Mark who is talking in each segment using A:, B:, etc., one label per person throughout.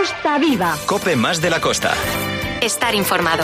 A: Costa Viva.
B: COPE más de la costa.
C: Estar informado.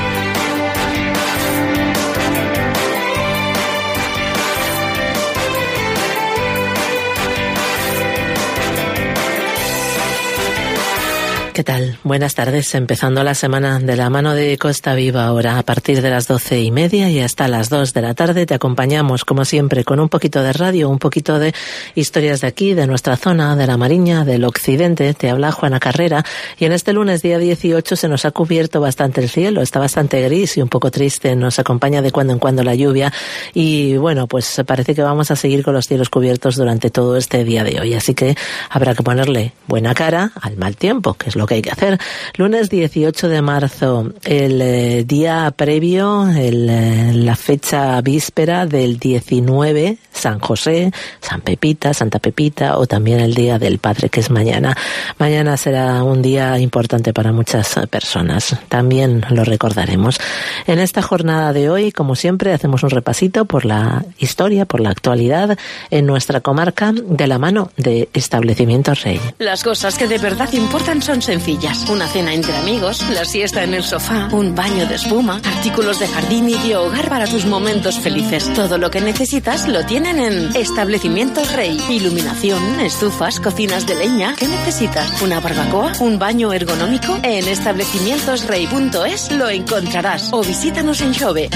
D: ¿Qué tal? Buenas tardes. Empezando la semana de la mano de Costa Viva ahora a partir de las 12:30 y hasta las 2 de la tarde. Te acompañamos, como siempre, con un poquito de radio, un poquito de historias de aquí, de nuestra zona, de la Mariña, del occidente. Te habla Juana Carrera. Y en este lunes, día 18, se nos ha cubierto bastante el cielo. Está bastante gris y un poco triste. Nos acompaña de cuando en cuando la lluvia. Y bueno, pues parece que vamos a seguir con los cielos cubiertos durante todo este día de hoy. Así que habrá que ponerle buena cara al mal tiempo, que es lo que hay que hacer. Lunes 18 de marzo, el día previo, la fecha víspera del 19, San José, San Pepita, Santa Pepita, o también el Día del Padre, que es mañana. Mañana será un día importante para muchas personas. También lo recordaremos. En esta jornada de hoy, como siempre, hacemos un repasito por la historia, por la actualidad en nuestra comarca, de la mano de Establecimientos Rey.
E: Las cosas que de verdad importan son sencillas. Una cena entre amigos, la siesta en el sofá, un baño de espuma, artículos de jardín y de hogar para tus momentos felices. Todo lo que necesitas lo tienen en Establecimientos Rey. Iluminación, estufas, cocinas de leña. ¿Qué necesitas? ¿Una barbacoa? ¿Un baño ergonómico? En establecimientosrey.es lo encontrarás. O visítanos en Xove.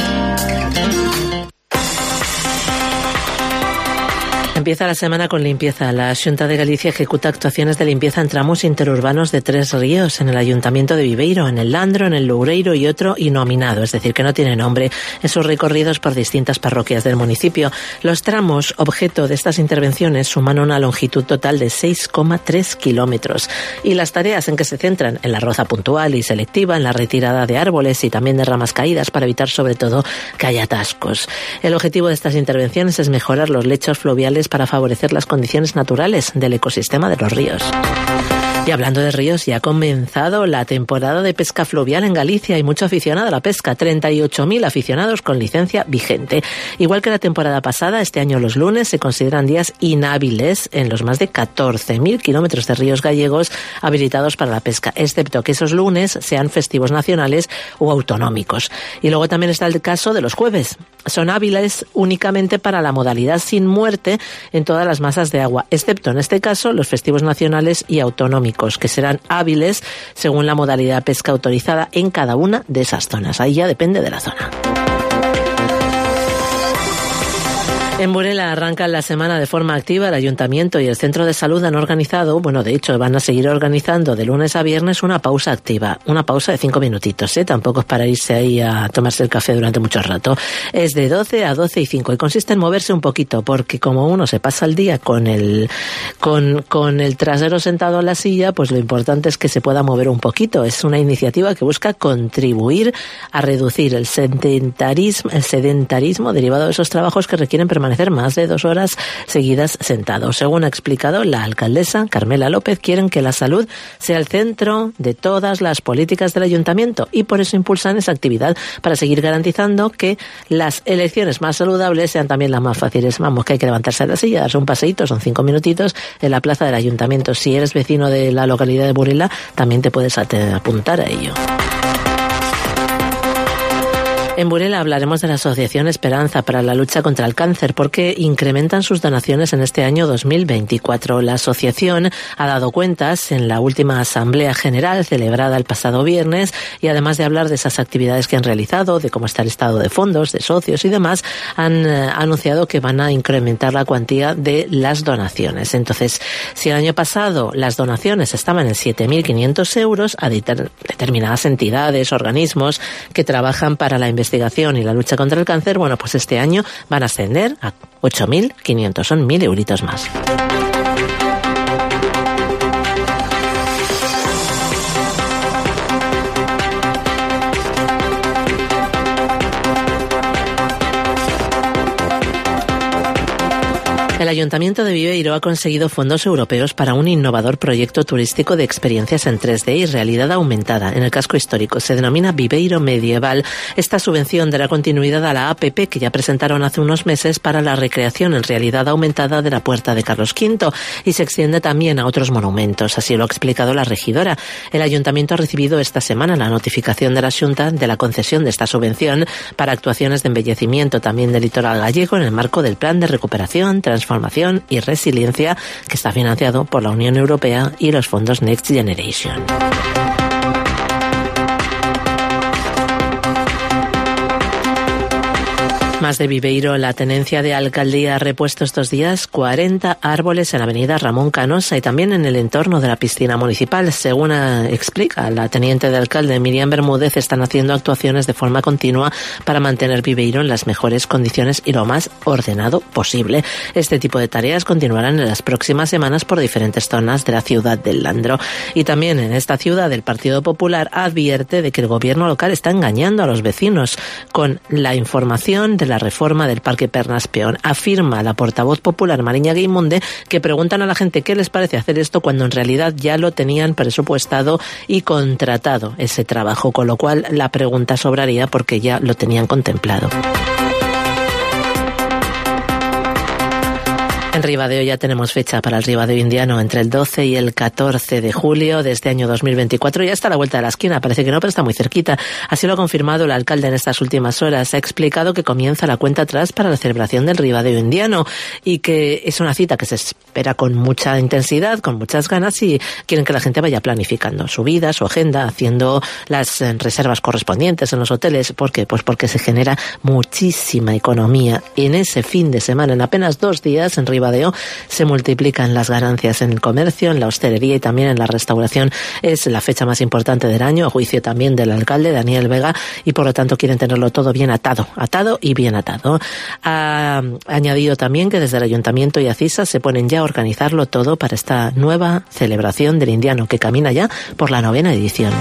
D: Empieza la semana con limpieza. La Xunta de Galicia ejecuta actuaciones de limpieza en tramos interurbanos de 3 ríos en el Ayuntamiento de Viveiro, en el Landro, en el Loureiro y otro inominado, es decir, que no tiene nombre, en sus recorridos por distintas parroquias del municipio. Los tramos objeto de estas intervenciones suman una longitud total de 6,3 kilómetros y las tareas en que se centran en la roza puntual y selectiva, en la retirada de árboles y también de ramas caídas para evitar sobre todo que haya atascos. El objetivo de estas intervenciones es mejorar los lechos fluviales para favorecer las condiciones naturales del ecosistema de los ríos. Y hablando de ríos, ya ha comenzado la temporada de pesca fluvial en Galicia. Hay mucho aficionado a la pesca, 38.000 aficionados con licencia vigente. Igual que la temporada pasada, este año los lunes se consideran días inhábiles en los más de 14.000 kilómetros de ríos gallegos habilitados para la pesca, excepto que esos lunes sean festivos nacionales o autonómicos. Y luego también está el caso de los jueves. Son hábiles únicamente para la modalidad sin muerte en todas las masas de agua, excepto en este caso los festivos nacionales y autonómicos, que serán hábiles según la modalidad de pesca autorizada en cada una de esas zonas. Ahí ya depende de la zona. En Burela arrancan la semana de forma activa. El Ayuntamiento y el Centro de Salud han organizado, de hecho van a seguir organizando de lunes a viernes una pausa activa. Una pausa de 5 minutitos, Tampoco es para irse ahí a tomarse el café durante mucho rato. Es de 12 a 12:05 y consiste en moverse un poquito, porque como uno se pasa el día con el trasero sentado en la silla, pues lo importante es que se pueda mover un poquito. Es una iniciativa que busca contribuir a reducir el sedentarismo derivado de esos trabajos que requieren permanecer más de 2 horas seguidas sentados. Según ha explicado la alcaldesa Carmela López, quieren que la salud sea el centro de todas las políticas del ayuntamiento y por eso impulsan esa actividad para seguir garantizando que las elecciones más saludables sean también las más fáciles. Vamos, que hay que levantarse de la silla, darse un paseíto, son 5 minutitos en la plaza del ayuntamiento. Si eres vecino de la localidad de Burela, también te puedes apuntar a ello. En Burela hablaremos de la Asociación Esperanza para la lucha contra el cáncer porque incrementan sus donaciones en este año 2024. La asociación ha dado cuentas en la última Asamblea General celebrada el pasado viernes y además de hablar de esas actividades que han realizado, de cómo está el estado de fondos, de socios y demás, han anunciado que van a incrementar la cuantía de las donaciones. Entonces, si el año pasado las donaciones estaban en 7.500 euros a determinadas entidades, organismos que trabajan para la investigación y la lucha contra el cáncer, pues este año van a ascender a 8.500, son 1.000 euritos más. El Ayuntamiento de Viveiro ha conseguido fondos europeos para un innovador proyecto turístico de experiencias en 3D y realidad aumentada en el casco histórico. Se denomina Viveiro Medieval. Esta subvención dará continuidad a la APP que ya presentaron hace unos meses para la recreación en realidad aumentada de la Puerta de Carlos V y se extiende también a otros monumentos. Así lo ha explicado la regidora. El Ayuntamiento ha recibido esta semana la notificación de la Xunta de la concesión de esta subvención para actuaciones de embellecimiento también del litoral gallego en el marco del Plan de Recuperación, Transformación y Resiliencia que está financiado por la Unión Europea y los fondos Next Generation. Más de Viveiro, la tenencia de alcaldía ha repuesto estos días 40 árboles en la avenida Ramón Canosa y también en el entorno de la piscina municipal. Según explica la teniente de alcalde Miriam Bermúdez, están haciendo actuaciones de forma continua para mantener Viveiro en las mejores condiciones y lo más ordenado posible. Este tipo de tareas continuarán en las próximas semanas por diferentes zonas de la ciudad del Landro. Y también en esta ciudad el Partido Popular advierte de que el gobierno local está engañando a los vecinos con la información de la reforma del Parque Pernas Peón. Afirma la portavoz popular Mariña Guimunde que preguntan a la gente qué les parece hacer esto cuando en realidad ya lo tenían presupuestado y contratado ese trabajo, con lo cual la pregunta sobraría porque ya lo tenían contemplado. En Ribadeo ya tenemos fecha para el Ribadeo indiano entre el 12 y el 14 de julio de este año 2024. Ya está a la vuelta de la esquina, parece que no, pero está muy cerquita. Así lo ha confirmado el alcalde en estas últimas horas. Ha explicado que comienza la cuenta atrás para la celebración del Ribadeo indiano y que es una cita que se espera con mucha intensidad, con muchas ganas y quieren que la gente vaya planificando su vida, su agenda, haciendo las reservas correspondientes en los hoteles. ¿Por qué? Pues porque se genera muchísima economía en ese fin de semana. En apenas 2 días en Ribadeo se multiplican las ganancias en el comercio, en la hostelería y también en la restauración. Es la fecha más importante del año, a juicio también del alcalde Daniel Vega, y por lo tanto quieren tenerlo todo bien atado y bien atado. Ha añadido también que desde el Ayuntamiento y Acisa se ponen ya a organizarlo todo para esta nueva celebración del indiano que camina ya por la 9ª edición.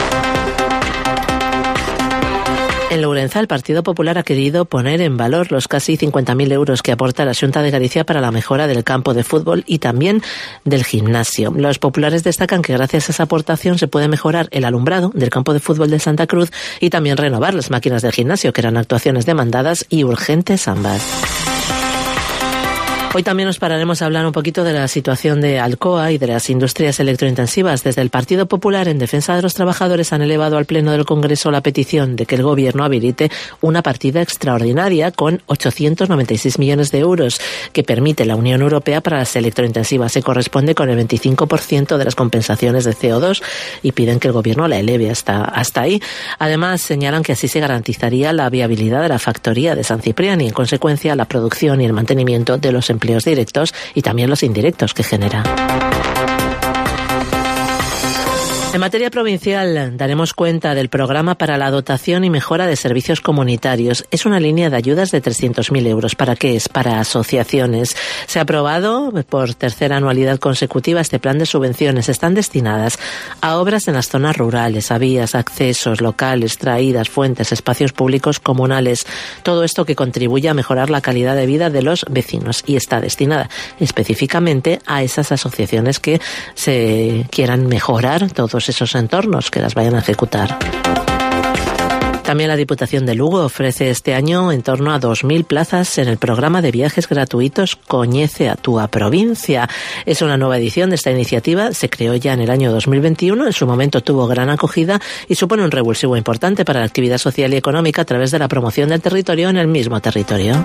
D: En Lourenza, el Partido Popular ha querido poner en valor los casi 50.000 euros que aporta la Xunta de Galicia para la mejora del campo de fútbol y también del gimnasio. Los populares destacan que gracias a esa aportación se puede mejorar el alumbrado del campo de fútbol de Santa Cruz y también renovar las máquinas del gimnasio, que eran actuaciones demandadas y urgentes ambas. Hoy también nos pararemos a hablar un poquito de la situación de Alcoa y de las industrias electrointensivas. Desde el Partido Popular, en defensa de los trabajadores, han elevado al Pleno del Congreso la petición de que el Gobierno habilite una partida extraordinaria con 896 millones de euros que permite la Unión Europea para las electrointensivas. Se corresponde con el 25% de las compensaciones de CO2 y piden que el Gobierno la eleve hasta ahí. Además, señalan que así se garantizaría la viabilidad de la factoría de San Ciprián y, en consecuencia, la producción y el mantenimiento de los empleos directos y también los indirectos que genera. En materia provincial, daremos cuenta del programa para la dotación y mejora de servicios comunitarios. Es una línea de ayudas de 300.000 euros. ¿Para qué es? Para asociaciones. Se ha aprobado por tercera anualidad consecutiva este plan de subvenciones. Están destinadas a obras en las zonas rurales, a vías, accesos, locales, traídas, fuentes, espacios públicos comunales. Todo esto que contribuye a mejorar la calidad de vida de los vecinos y está destinada específicamente a esas asociaciones que se quieran mejorar todos esos entornos, que las vayan a ejecutar. También la Diputación de Lugo ofrece este año en torno a 2.000 plazas en el programa de viajes gratuitos Coñece a Túa Provincia. Es una nueva edición de esta iniciativa, se creó ya en el año 2021, en su momento tuvo gran acogida y supone un revulsivo importante para la actividad social y económica a través de la promoción del territorio en el mismo territorio.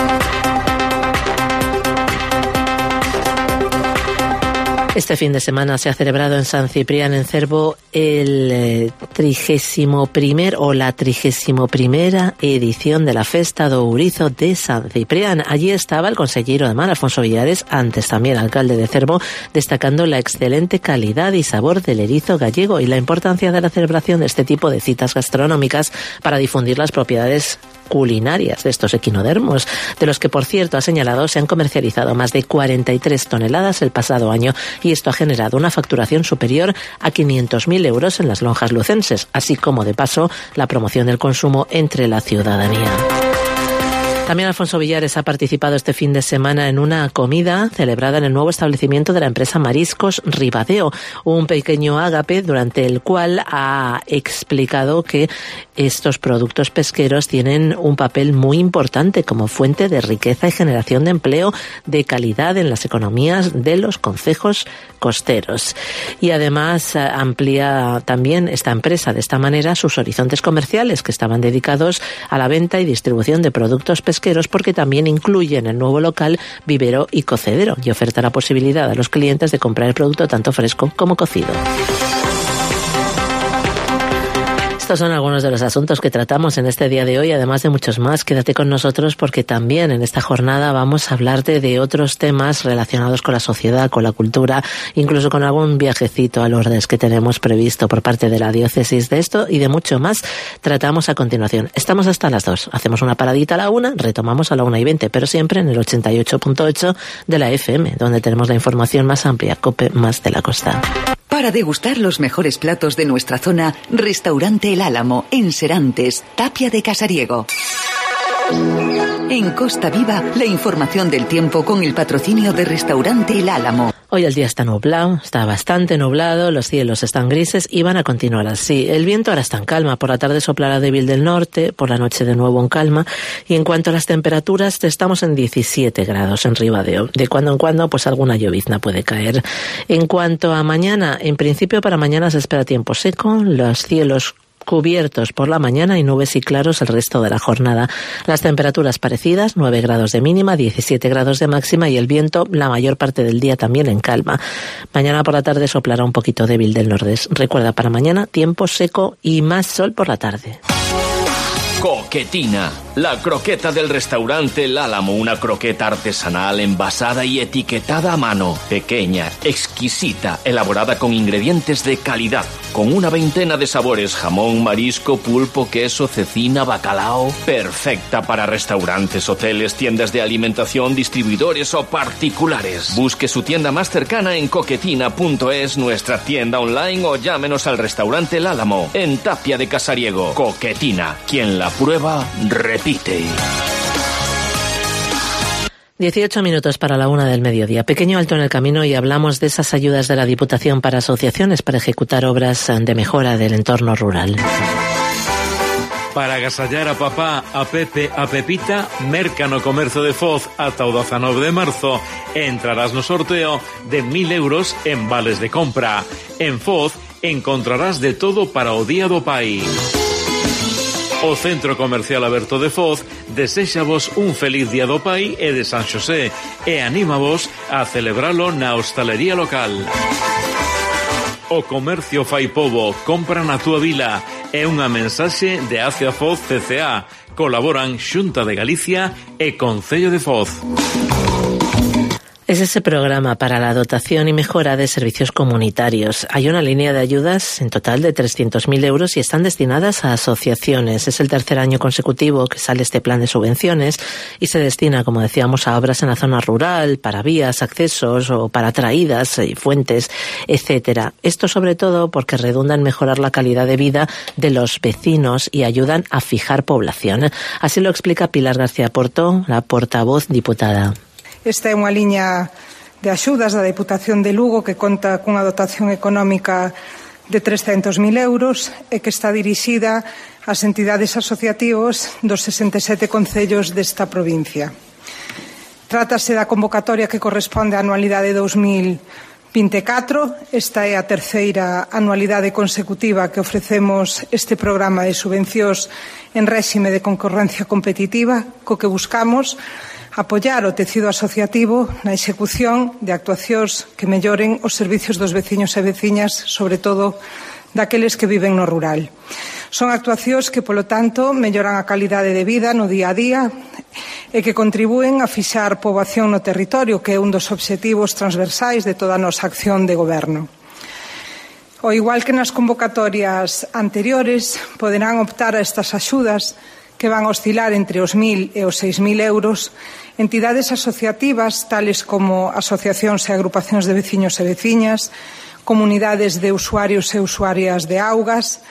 D: Este fin de semana se ha celebrado en San Ciprián, en Cervo, el 31º o la 31ª edición de la Festa do Ourizo de San Ciprián. Allí estaba el consejero de Mar, Alfonso Villares, antes también alcalde de Cervo, destacando la excelente calidad y sabor del erizo gallego y la importancia de la celebración de este tipo de citas gastronómicas para difundir las propiedades culinarias de estos equinodermos, de los que, por cierto, ha señalado, se han comercializado más de 43 toneladas el pasado año y esto ha generado una facturación superior a 500.000 euros en las lonjas lucenses, así como, de paso, la promoción del consumo entre la ciudadanía. También Alfonso Villares ha participado este fin de semana en una comida celebrada en el nuevo establecimiento de la empresa Mariscos Ribadeo, un pequeño ágape durante el cual ha explicado que estos productos pesqueros tienen un papel muy importante como fuente de riqueza y generación de empleo de calidad en las economías de los concejos costeros. Y además amplía también esta empresa de esta manera sus horizontes comerciales, que estaban dedicados a la venta y distribución de productos pesqueros, porque también incluye en el nuevo local vivero y cocedero y oferta la posibilidad a los clientes de comprar el producto tanto fresco como cocido. Estos son algunos de los asuntos que tratamos en este día de hoy, además de muchos más. Quédate con nosotros porque también en esta jornada vamos a hablarte de otros temas relacionados con la sociedad, con la cultura, incluso con algún viajecito a Lourdes que tenemos previsto por parte de la diócesis. De esto y de mucho más tratamos a continuación. Estamos hasta las 2. Hacemos una paradita a la 1, retomamos a la 1:20, pero siempre en el 88.8 de la FM, donde tenemos la información más amplia, COPE más de la costa.
A: Para degustar los mejores platos de nuestra zona, Restaurante El Álamo, en Serantes, Tapia de Casariego. En Costa Viva, la información del tiempo con el patrocinio de Restaurante El Álamo.
D: Hoy el día está nublado, está bastante nublado, los cielos están grises y van a continuar así. El viento ahora está en calma, por la tarde soplará débil del norte, por la noche de nuevo en calma. Y en cuanto a las temperaturas, estamos en 17 grados en Ribadeo. De cuando en cuando, pues alguna llovizna puede caer. En cuanto a mañana, en principio para mañana se espera tiempo seco, los cielos cubiertos por la mañana y nubes y claros el resto de la jornada. Las temperaturas parecidas, 9 grados de mínima, 17 grados de máxima y el viento la mayor parte del día también en calma. Mañana por la tarde soplará un poquito débil del nordés. Recuerda, para mañana tiempo seco y más sol por la tarde.
B: Coquetina, la croqueta del restaurante El Álamo, una croqueta artesanal envasada y etiquetada a mano, pequeña, exquisita, elaborada con ingredientes de calidad, con una veintena de sabores, jamón, marisco, pulpo, queso, cecina, bacalao, perfecta para restaurantes, hoteles, tiendas de alimentación, distribuidores o particulares. Busque su tienda más cercana en coquetina.es, nuestra tienda online o llámenos al restaurante El Álamo, en Tapia de Casariego. Coquetina, quien la prueba, repite.
D: 18 minutos para la 1 del mediodía. Pequeño alto en el camino y hablamos de esas ayudas de la Diputación para asociaciones para ejecutar obras de mejora del entorno rural.
F: Para agasallar a papá, a Pepe, a Pepita, merca no comercio de Foz ata o 19 de marzo. Entrarás no sorteo de 1.000 euros en vales de compra. En Foz encontrarás de todo para o Día do Pai. O Centro Comercial Aberto de Foz deséxavos un feliz Día do Pai e de San Xosé e anímavos a celebralo na hostalería local. O comercio fai pobo, compra na túa vila. É unha mensaxe de Acia Foz CCA. Colaboran Xunta de Galicia e Concello de Foz.
D: Es ese programa para la dotación y mejora de servicios comunitarios. Hay una línea de ayudas en total de 300.000 euros y están destinadas a asociaciones. Es el tercer año consecutivo que sale este plan de subvenciones y se destina, como decíamos, a obras en la zona rural, para vías, accesos o para traídas, fuentes, etcétera. Esto sobre todo porque redunda en mejorar la calidad de vida de los vecinos y ayudan a fijar población. Así lo explica Pilar García Porto, la portavoz diputada.
G: Esta é unha liña de axudas da Deputación de Lugo que conta cunha dotación económica de 300.000 euros e que está dirixida ás entidades asociativas dos 67 concellos desta provincia. Trátase da convocatoria que corresponde á anualidade 2024. Esta é a terceira anualidade consecutiva que ofrecemos este programa de subvencións en réxime de concorrencia competitiva, co que buscamos apoiar o tecido asociativo na execución de actuacións que melloren os servicios dos veciños e veciñas, sobre todo daqueles que viven no rural. Son actuacións que, polo tanto, melloran a calidade de vida no día a día e que contribúen a fixar poboación no territorio, que é un dos obxectivos transversais de toda a nosa acción de goberno. Ao igual que nas convocatorias anteriores, poderán optar a estas axudas que van a oscilar entre os 1.000 e os 6.000 euros, entidades asociativas tales como asociacións e agrupacións de veciños e veciñas, comunidades de usuarios e usuarias de augas,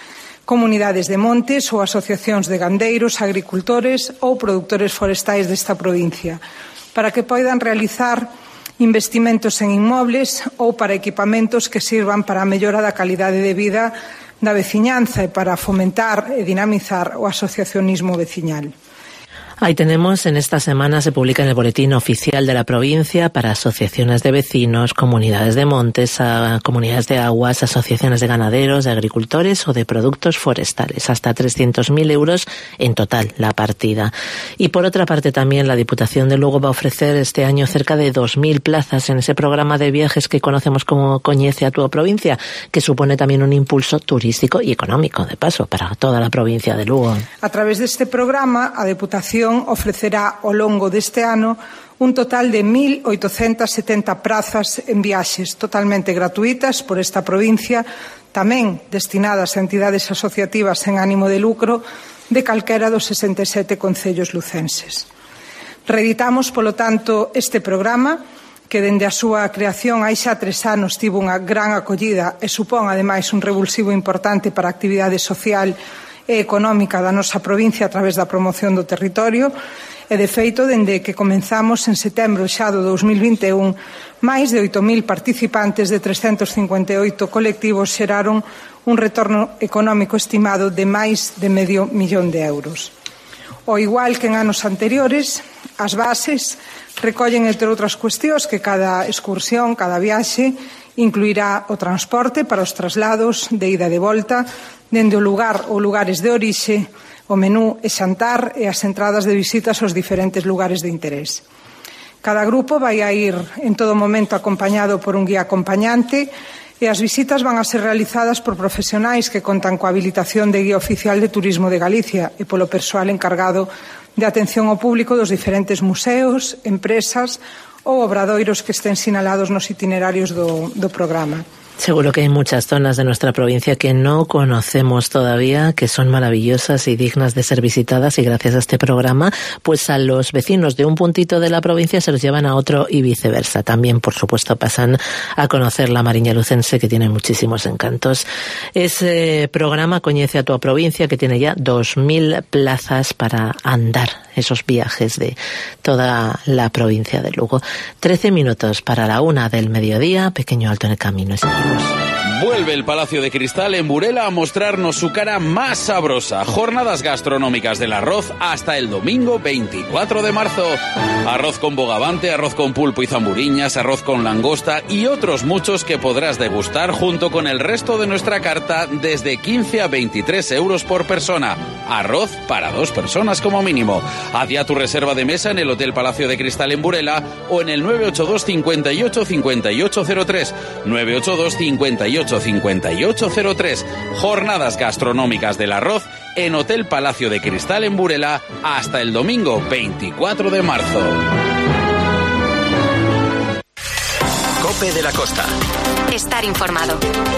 G: comunidades de montes ou asociacións de gandeiros, agricultores ou produtores forestais desta provincia, para que poidan realizar investimentos en inmobles ou para equipamentos que sirvan para a mellora da calidade de vida da veciñanza e para fomentar e dinamizar o asociacionismo veciñal.
D: Ahí tenemos, en esta semana se publica en el Boletín Oficial de la Provincia para asociaciones de vecinos, comunidades de montes, comunidades de aguas, asociaciones de ganaderos, de agricultores o de productos forestales. Hasta 300.000 euros en total la partida. Y por otra parte también la Diputación de Lugo va a ofrecer este año cerca de 2.000 plazas en ese programa de viajes que conocemos como Coñece a tu provincia, que supone también un impulso turístico y económico, de paso, para toda la provincia de Lugo.
G: A través deste programa, a Deputación ofrecerá ao longo deste ano un total de 1.870 prazas en viaxes totalmente gratuitas por esta provincia, tamén destinadas a entidades asociativas sen ánimo de lucro de calquera dos 67 concellos lucenses. Reeditamos, polo tanto, este programa que dende a súa creación hai xa 3 anos tivo unha gran acollida e supón, ademais, un revulsivo importante para a actividade social e económica da nosa provincia a través da promoción do territorio e, de feito, dende que comenzamos en setembro xa do 2021, máis de 8.000 participantes de 358 colectivos xeraron un retorno económico estimado de máis de €500.000. Ao igual que en anos anteriores, as bases recollen, entre outras cuestións, que cada excursión, cada viaxe, incluirá o transporte para os traslados de ida e de volta dende o lugar ou lugares de orixe, o menú e xantar e as entradas de visitas aos diferentes lugares de interés. Cada grupo vai a ir en todo momento acompañado por un guía acompañante e as visitas van a ser realizadas por profesionais que contan coa habilitación de guía oficial de Turismo de Galicia e polo persoal encargado de atención ao público dos diferentes museos, empresas ou obradoiros que estén sinalados nos itinerarios do programa.
D: Seguro que hay muchas zonas de nuestra provincia que no conocemos todavía, que son maravillosas y dignas de ser visitadas, y gracias a este programa, pues a los vecinos de un puntito de la provincia se los llevan a otro y viceversa. También, por supuesto, pasan a conocer la Mariña Lucense, que tiene muchísimos encantos. Ese programa Coñece a tu provincia, que tiene ya 2.000 plazas para andar esos viajes de toda la provincia de Lugo. 13 minutos para la 1 del mediodía, pequeño alto en el camino.
H: Vuelve el Palacio de Cristal en Burela a mostrarnos su cara más sabrosa. Jornadas gastronómicas del arroz hasta el domingo 24 de marzo. Arroz con bogavante, arroz con pulpo y zamburiñas, arroz con langosta y otros muchos que podrás degustar junto con el resto de nuestra carta desde 15 a 23 euros por persona. Arroz para 2 personas como mínimo. Haz ya tu reserva de mesa en el Hotel Palacio de Cristal en Burela o en el 982 58 5803. 982 58 5803. Jornadas gastronómicas del arroz en Hotel Palacio de Cristal en Burela hasta el domingo 24 de marzo.
I: COPE de la Costa.
C: Estar informado.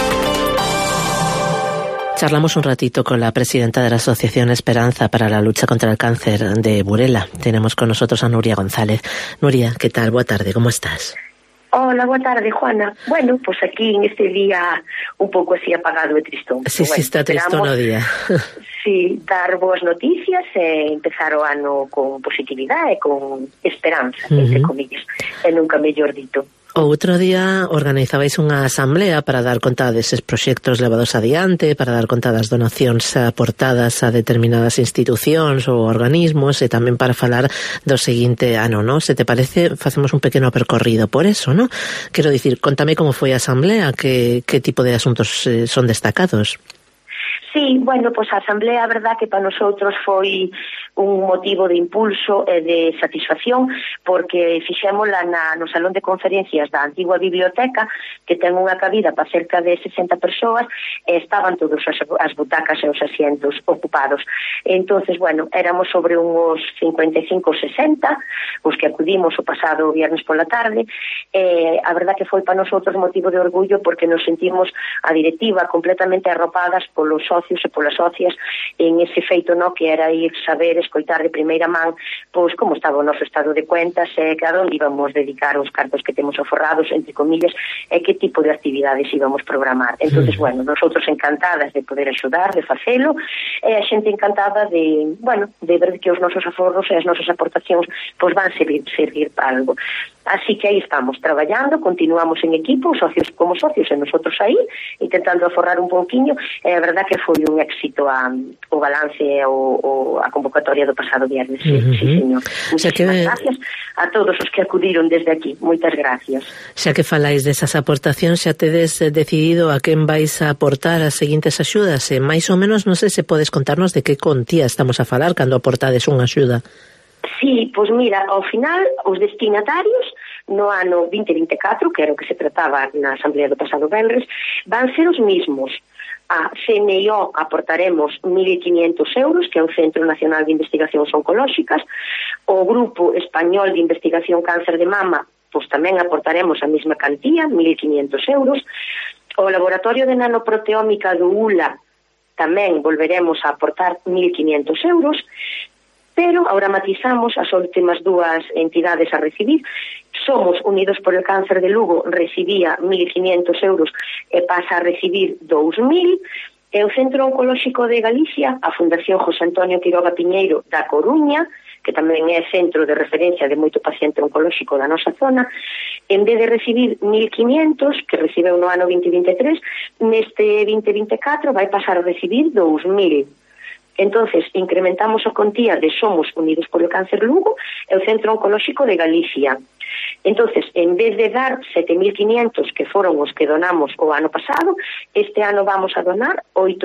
D: Charlamos un ratito con la presidenta de la Asociación Esperanza para la lucha contra el cáncer de Burela. Tenemos con nosotros a Nuria González. Nuria, ¿qué tal? Boa tarde, ¿cómo estás?
J: Hola, boa tarde, Juana. Bueno, pues aquí en este día un pouco así apagado e tristón.
D: Sí,
J: bueno,
D: sí, está tristón o día.
J: Sí, dar boas noticias e empezar o ano con positividade e con esperanza, entre comillas, e nunca mellor dito.
D: Outro día organizabais unha asamblea para dar conta deses proxectos levados adiante, para dar conta das donacións aportadas a determinadas institucións ou organismos e tamén para falar do seguinte ano, ¿no? Se te parece, facemos un pequeno percorrido por eso, ¿no? Quero dicir, contame como foi a asamblea, que tipo de asuntos son destacados.
J: Sí, bueno, pues a asamblea, a verdad que para nosotros foi un motivo de impulso e de satisfacción porque fixémola no salón de conferencias da antigua biblioteca que ten unha cabida para cerca de 60 persoas e estaban todas as butacas e os asientos ocupados. Entonces, bueno, éramos sobre uns 55 ou 60 os que acudimos o pasado viernes pola tarde e a verdad que foi para nosotros motivo de orgullo porque nos sentimos a directiva completamente arropadas polos socios e polas socias en ese feito, no, que era ir saber escoitar de primeira man pois como estaba o noso estado de cuentas e que a onde íbamos dedicar os cartos que temos aforrados, entre comillas, e que tipo de actividades íbamos programar. Entonces, bueno, nosotros encantadas de poder axudar, de facelo, e a xente encantada de, bueno, de ver que os nosos aforros e as nosas aportacións pois van servir para algo. Así que aí estamos, traballando, continuamos en equipo, socios como socios, e nosotros aí, intentando aforrar un pouquiño, e a verdad que foi un éxito o balance e a convocatoria do pasado viernes. Sí, señor. Muchísimas gracias a todos os que acudiron desde aquí. Moitas gracias.
D: Xa que faláis desas aportacións, xa tedes decidido a quen vais a aportar as seguintes axudas, e máis ou menos, non sei se podes contarnos de que contía estamos a falar cando aportades unha axuda.
J: Sí, pois mira, ao final os destinatarios no ano 2024, que era o que se trataba na Asamblea do pasado venres, van ser os mismos. A CNIO aportaremos 1.500 euros, que é o Centro Nacional de Investigacións Oncolóxicas. O Grupo Español de Investigación Cáncer de Mama, pois tamén aportaremos a mesma cantía, 1.500 euros. O Laboratorio de Nanoproteómica do ULA tamén volveremos a aportar 1.500 euros. Pero ahora matizamos as últimas dúas entidades a recibir. Somos Unidos por el Cáncer de Lugo recibía 1.500 euros e pasa a recibir 2.000, e o Centro Oncolóxico de Galicia, a Fundación José Antonio Quiroga Piñeiro da Coruña, que tamén é centro de referencia de moito paciente oncolóxico da nosa zona, en vez de recibir 1.500, que recibeu no ano 2023, neste 2024 vai pasar a recibir 2.000. Entonces, incrementamos a contía de Somos Unidos polo Cáncer Lugo e o Centro Oncolóxico de Galicia. Entonces, en vez de dar 7.500, que foron os que donamos o ano pasado, este ano vamos a donar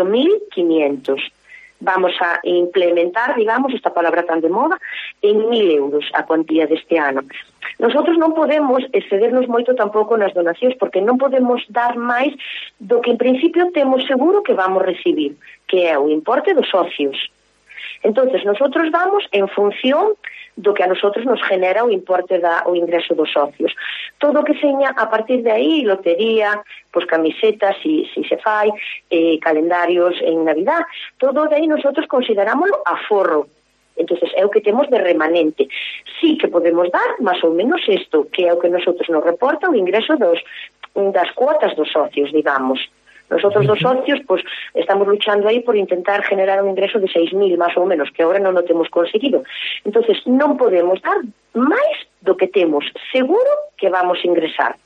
J: 8.500. Vamos a implementar, digamos, esta palabra tan de moda, en 1.000 euros a cuantía deste ano. Nosotros non podemos excedernos moito tampouco nas donacións, porque non podemos dar máis do que en principio temos seguro que vamos recibir, que é o importe dos socios. Entonces, nosotros damos en función do que a nosotros nos genera o importe o ingreso dos socios. Todo o que seña a partir de aí, lotería, pois camisetas, si se fai, calendarios en Navidad, todo de aí nosotros considerámoslo aforro. Entonces é o que temos de remanente. Sí que podemos dar máis ou menos isto, que é o que nosotros nos reporta o ingreso das cuotas dos socios, digamos. Nosotros dos socios, pues, estamos luchando aí por intentar generar un ingreso de 6.000 máis ou menos, que agora non o temos conseguido. Entonces non podemos dar máis do que temos seguro que vamos a ingresar.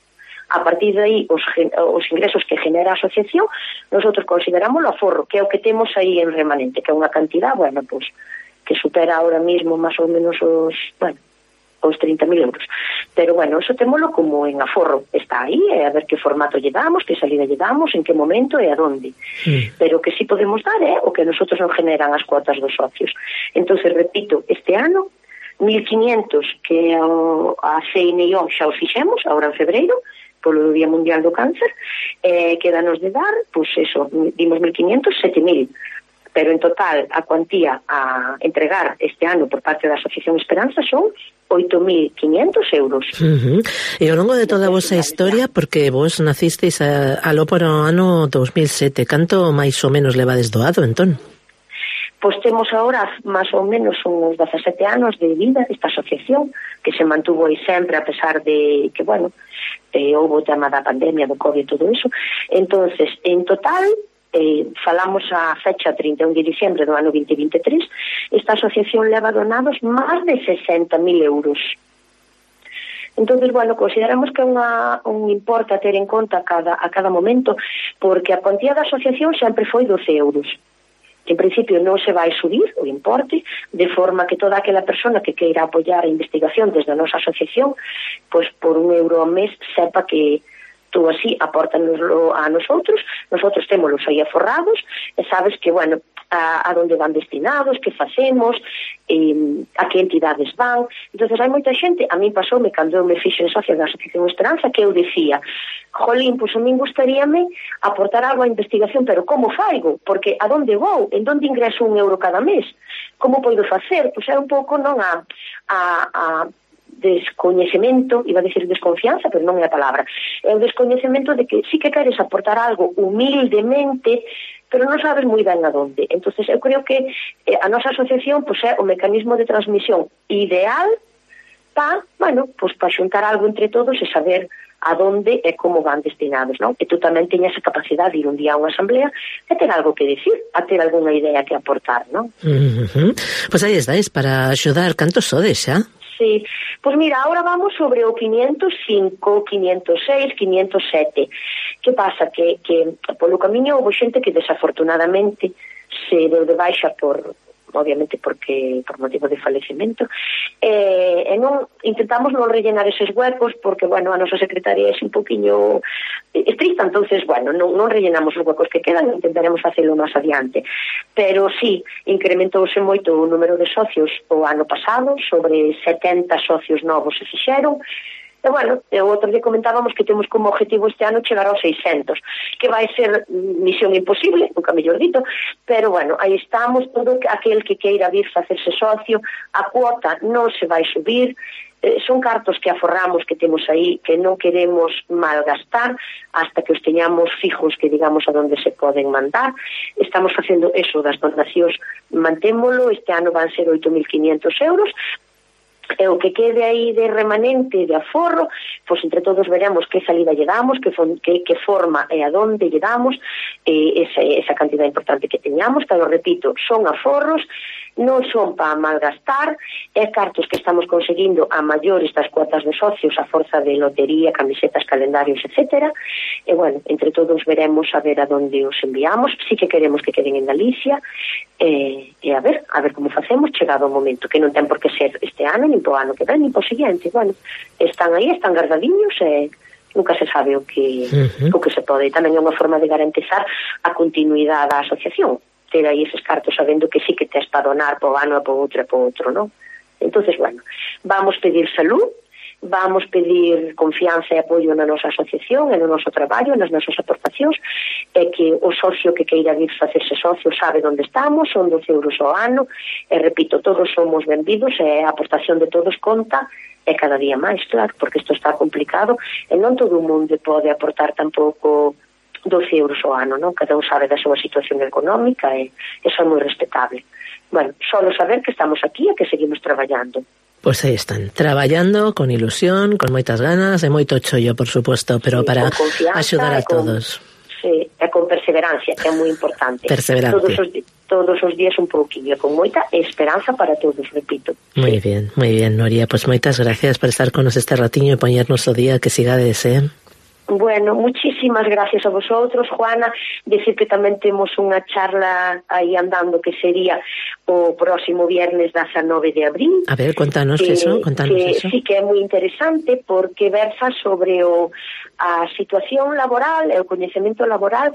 J: A partir de aí, os ingresos que genera a asociación, nosotros consideramos o aforro, que é o que temos aí en remanente, que é unha cantidad, bueno, pues, que supera ahora mismo máis ou menos os 30.000 euros. Pero, bueno, eso témolo como en aforro. Está aí, a ver que formato lle damos, que salida lle damos, en que momento e a donde. Pero que sí podemos dar é o que nosotros non generan as cuotas dos socios. Entonces, repito, este ano, 1.500 que a CNIO xa o fixemos, agora en febreiro, polo Día Mundial do Cáncer, quedanos de dar, pois eso, dimos 1.500, 7.000. Pero en total a cuantía a entregar este ano por parte da Asociación Esperanza son 8.500 euros.
D: E ao longo de toda a vosa historia, porque vos nacisteis aló por o ano 2007, canto máis ou menos levades doado, entón?
J: Pois temos agora máis ou menos uns 17 anos de vida esta asociación, que se mantuvo aí sempre a pesar de que, bueno, houve o tema da pandemia, do COVID e todo eso. Entonces, en total, falamos a fecha 31 de diciembre do ano 2023, esta asociación leva donados máis de 60.000 euros. Entonces, bueno, consideramos que é un importe a ter en conta a cada momento, porque a cuantía da asociación sempre foi 12 euros. En principio non se vai subir o importe, de forma que toda aquela persona que queira apoiar a investigación desde a nosa asociación, pois por €1 ao mes sepa que tú así apórtanoslo a nosotros témolos aí aforrados, e sabes que, bueno, a donde van destinados, que facemos, a que entidades van. Entonces hai moita xente, a mí pasoume cando eu me fixen socia da Asociación Esperanza, que eu decía, jolín, pois a mí gustaríame aportar algo á investigación, pero como faigo? Porque a donde vou? En donde ingreso €1 cada mes? Como podo facer? Pois é un pouco non a descoñecemento, iba a decir desconfianza, pero non é a palabra, é o descoñecemento de que sí que queres aportar algo humildemente, pero non sabes moi ben a donde. Entonces eu creo que a nosa asociación pois, é o mecanismo de transmisión ideal para xuntar algo entre todos e saber a donde e como van destinados, non? E tú tamén teñas a capacidade de ir un día a unha asamblea e ter algo que decir, a ter algunha idea que aportar, non?
D: Pois aí estáis para axudar. Cantos sodes xa?
J: Sí, pois mira, ahora vamos sobre o 505, 506, 507. Que pasa? Que polo camiño houve xente que desafortunadamente se deu de baixa obviamente por motivo de falecemento, e non intentamos non rellenar eses huecos porque, a nosa secretaria é un poquinho estricta, entonces, non rellenamos os huecos que quedan, intentaremos facelo máis adiante, pero sí, incrementouse moito o número de socios o ano pasado, sobre 70 socios novos se fixeron. E o outro día comentábamos que temos como objetivo este ano chegar aos 600, que vai ser misión imposible, nunca mellor dito, pero aí estamos, todo aquel que queira vir facerse socio, a cuota non se vai subir, son cartos que aforramos que temos aí, que non queremos malgastar hasta que os teñamos fijos, que digamos a donde se poden mandar. Estamos facendo eso das donacións, mantémolo, este ano van ser 8.500 euros, e o que quede aí de remanente de aforro, pois entre todos veremos que salida lle damos, que forma e a donde lle damos esa cantidad importante que teñamos, pero repito, son aforros, non son para malgastar, é cartos que estamos conseguindo a maiores das cuotas de socios a forza de lotería, camisetas, calendarios, etcétera, e entre todos veremos a ver a donde os enviamos. Sí que queremos que queden en Galicia, e a ver como facemos chegado o momento, que non ten por que ser este ano, nin po ano que ven, nin po seguinte. Están aí, están guardadiños, e nunca se sabe o que se pode. Tamén é unha forma de garantizar a continuidade da asociación, ter aí eses cartos sabendo que sí que tes para donar po ano e po outro, non? Entonces, vamos pedir salud, vamos pedir confianza e apoio na nosa asociación e no noso traballo, nas nosas aportacións, e que o socio que queira vir facerse socio sabe onde estamos, son 12 euros ao ano, e repito, todos somos benvidos e a aportación de todos conta, e cada día máis, claro, porque isto está complicado e non todo o mundo pode aportar tampouco 12 euros ao ano, non? Cada un sabe da súa situación económica e eso é moi respetable. Solo saber que estamos aquí e que seguimos traballando.
D: Pois aí están, traballando con ilusión, con moitas ganas e moito chollo, por suposto, pero para axudar a todos.
J: Sí, e con perseverancia, que é moi importante. Todos os días un pouquinho, con moita esperanza para todos, repito.
D: Moi bien, Nuria, pois moitas gracias por estar con nos este ratiño e poñernos o día, que sigades,
J: Bueno, muchísimas gracias a vosotros, Juana. Decir que tamén temos unha charla aí andando que sería o próximo viernes 19 de abril.
D: A ver, contanos eso.
J: Sí que é moi interesante porque versa sobre a situación laboral e o coñecemento laboral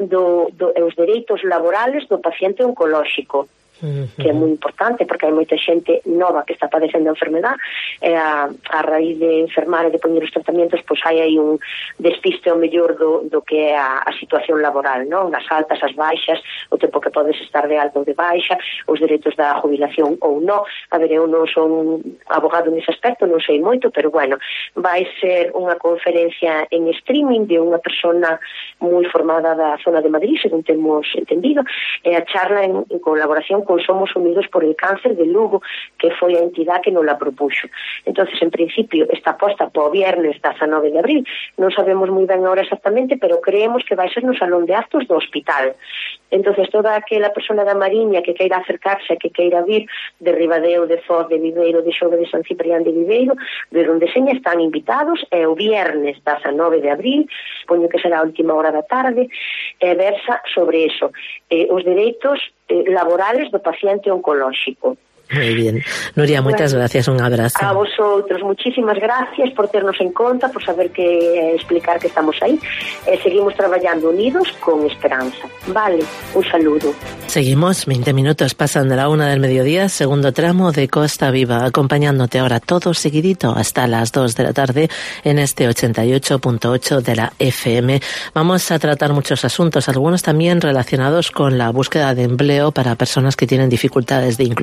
J: e os dereitos laborales do paciente oncolóxico, que é moi importante porque hai moita xente nova que está padecendo a enfermedade e a raíz de enfermar e de poñer os tratamentos, pois hai aí un despiste ao mellor do que é a situación laboral, non? As altas, as baixas, o tempo que podes estar de alta ou de baixa, os dereitos da jubilación ou non. A ver, eu non son abogado nese aspecto, non sei moito, pero vai ser unha conferencia en streaming de unha persona moi formada da zona de Madrid, según temos entendido, e a charla en colaboración con Somos Unidos por el Cáncer de Lugo, que foi a entidade que nos la propuxo. Entonces, en principio, está posta para o viernes 19 de abril. Non sabemos moi ben a hora exactamente, pero creemos que vai ser no salón de actos do hospital. Entonces, toda aquela persona da Mariña que queira acercarse, que queira vir de Ribadeo, de Foz, de Viveiro, de Xove, de San Ciprián de Viveiro, de onde seña, están invitados. É o viernes 19 de abril, poño que será a última hora da tarde, e versa sobre eso, os dereitos laborales do paciente oncolóxico.
D: Moi bien. Nuria, moitas gracias, un abrazo.
J: A vosotros, muchísimas gracias por ternos en conta, por saber que explicar que estamos aí. Seguimos traballando unidos con esperanza. Vale, un saludo.
D: Seguimos, 20 minutos pasan de la 1 del mediodía, segundo tramo de Costa Viva, acompañándote ahora todo seguidito hasta las 2 de la tarde en este 88.8 de la FM. Vamos a tratar muchos asuntos, algunos también relacionados con la búsqueda de empleo para personas que tienen dificultades de inclusión.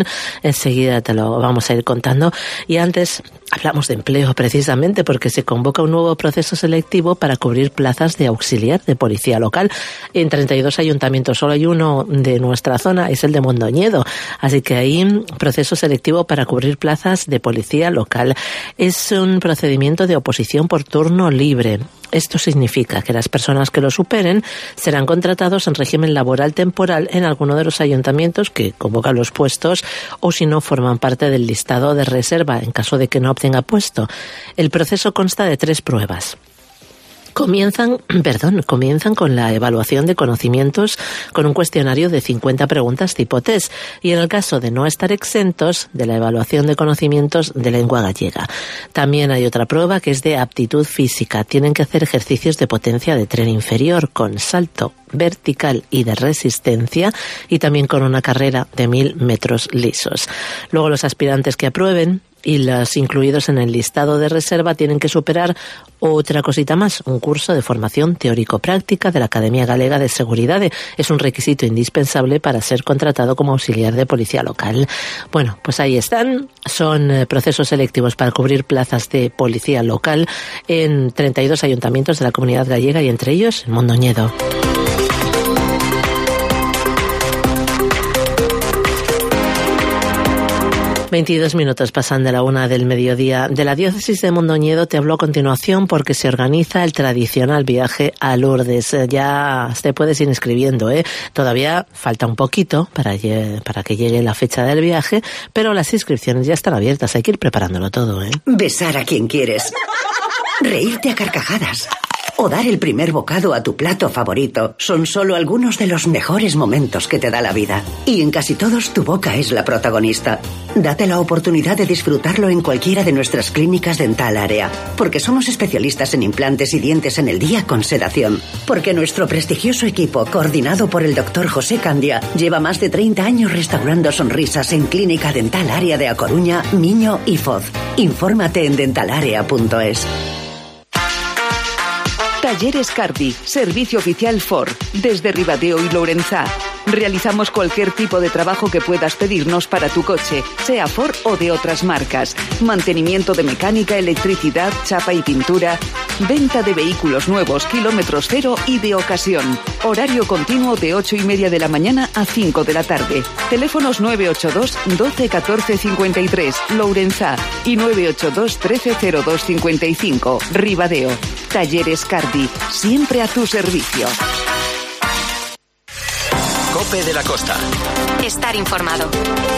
D: Enseguida te lo vamos a ir contando. Y antes hablamos de empleo precisamente porque se convoca un nuevo proceso selectivo para cubrir plazas de auxiliar de policía local en 32 ayuntamientos. Solo hay uno de nuestra zona, es el de Mondoñedo. Así que hay proceso selectivo para cubrir plazas de policía local. Es un procedimiento de oposición por turno libre. Esto significa que las personas que lo superen serán contratados en régimen laboral temporal en alguno de los ayuntamientos que convocan los puestos o si no forman parte del listado de reserva en caso de que no obtenga puesto. El proceso consta de 3 pruebas. Comienzan con la evaluación de conocimientos con un cuestionario de 50 preguntas tipo test y en el caso de no estar exentos de la evaluación de conocimientos de lengua gallega. También hay otra prueba que es de aptitud física. Tienen que hacer ejercicios de potencia de tren inferior con salto vertical y de resistencia y también con una carrera de 1000 metros lisos. Luego los aspirantes que aprueben y los incluidos en el listado de reserva tienen que superar otra cosita más, un curso de formación teórico-práctica de la Academia Galega de Seguridad. Es un requisito indispensable para ser contratado como auxiliar de policía local. Bueno, pues ahí están. Son procesos selectivos para cubrir plazas de policía local en 32 ayuntamientos de la Comunidad Gallega y entre ellos Mondoñedo. 22 minutos pasan de la 1 del mediodía. De la diócesis de Mondoñedo te hablo a continuación porque se organiza el tradicional viaje a Lourdes. Ya te puedes ir inscribiendo, ¿eh? Todavía falta un poquito para que llegue la fecha del viaje, pero las inscripciones ya están abiertas. Hay que ir preparándolo todo, ¿eh?
A: Besar a quien quieres. Reírte a carcajadas. O dar el primer bocado a tu plato favorito son solo algunos de los mejores momentos que te da la vida. Y en casi todos tu boca es la protagonista. Date la oportunidad de disfrutarlo en cualquiera de nuestras clínicas Dental Área, porque somos especialistas en implantes y dientes en el día con sedación. Porque nuestro prestigioso equipo, coordinado por el Dr. José Candia, lleva más de 30 años restaurando sonrisas en Clínica Dental Área de A Coruña, Miño y Foz. Infórmate en dentalaria.es. Talleres Cardi, servicio oficial Ford, desde Ribadeo y Lourenzá. Realizamos cualquier tipo de trabajo que puedas pedirnos para tu coche, sea Ford o de otras marcas. Mantenimiento de mecánica, electricidad, chapa y pintura. Venta de vehículos nuevos, kilómetros cero y de ocasión. Horario continuo de 8:30 de la mañana a 5 de la tarde. Teléfonos 982 12 14 53, Lourenzá, y 982 13 02 55, Ribadeo. Talleres Cardi, siempre a tu servicio.
I: Cope de la Costa.
C: Estar informado.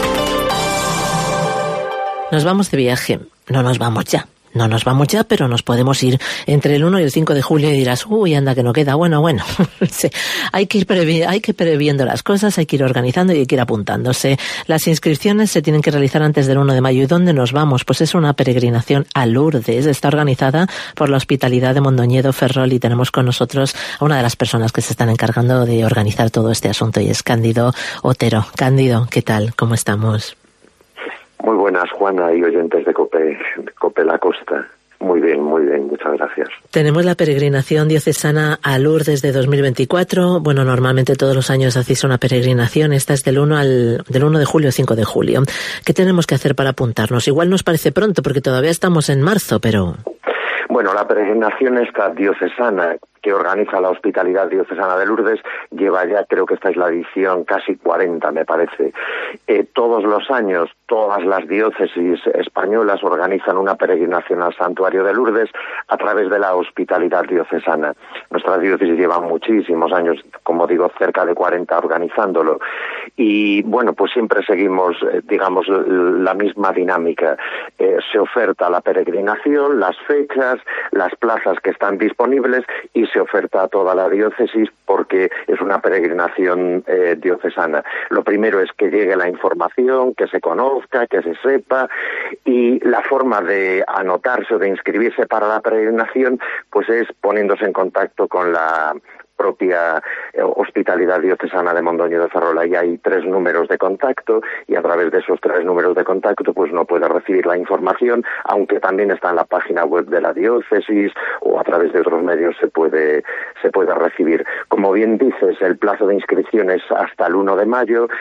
D: Nos vamos de viaje. No nos vamos ya. No nos vamos ya, pero nos podemos ir entre el 1 y el 5 de julio y dirás, uy, anda que no queda. Bueno. Sí, hay que ir previendo las cosas, hay que ir organizando y hay que ir apuntándose. Las inscripciones se tienen que realizar antes del 1 de mayo. ¿Y dónde nos vamos? Pues es una peregrinación a Lourdes. Está organizada por la Hospitalidad de Mondoñedo Ferrol y tenemos con nosotros a una de las personas que se están encargando de organizar todo este asunto y es Cándido Otero. Cándido, ¿qué tal? ¿Cómo estamos?
K: Muy buenas, Juana, y oyentes de Cope La Costa. Muy bien, muchas gracias.
D: Tenemos la peregrinación diocesana a Lourdes de 2024. Bueno, normalmente todos los años hacéis una peregrinación. Esta es del 1 de julio al 5 de julio. ¿Qué tenemos que hacer para apuntarnos? Igual nos parece pronto porque todavía estamos en marzo, pero...
K: Bueno, la peregrinación esta diocesana que organiza la Hospitalidad Diocesana de Lourdes lleva ya, creo que esta es la edición casi 40, me parece. Todos los años, todas las diócesis españolas organizan una peregrinación al Santuario de Lourdes a través de la Hospitalidad Diocesana. Nuestra diócesis lleva muchísimos años, como digo, cerca de 40 organizándolo. Y bueno, pues siempre seguimos, digamos, la misma dinámica. Se oferta la peregrinación, las fechas, las plazas que están disponibles y se oferta a toda la diócesis porque es una peregrinación diocesana. Lo primero es que llegue la información, que se conozca, que se sepa, y la forma de anotarse o de inscribirse para la peregrinación pues es poniéndose en contacto con la propia Hospitalidad Diocesana de Mondoñedo Ferrol. Ahí hay 3 números de contacto y a través de esos 3 números de contacto pues no puede recibir la información, aunque también está en la página web de la diócesis o a través de otros medios se puede recibir. Como bien dices, el plazo de inscripción es hasta el 1 de mayo,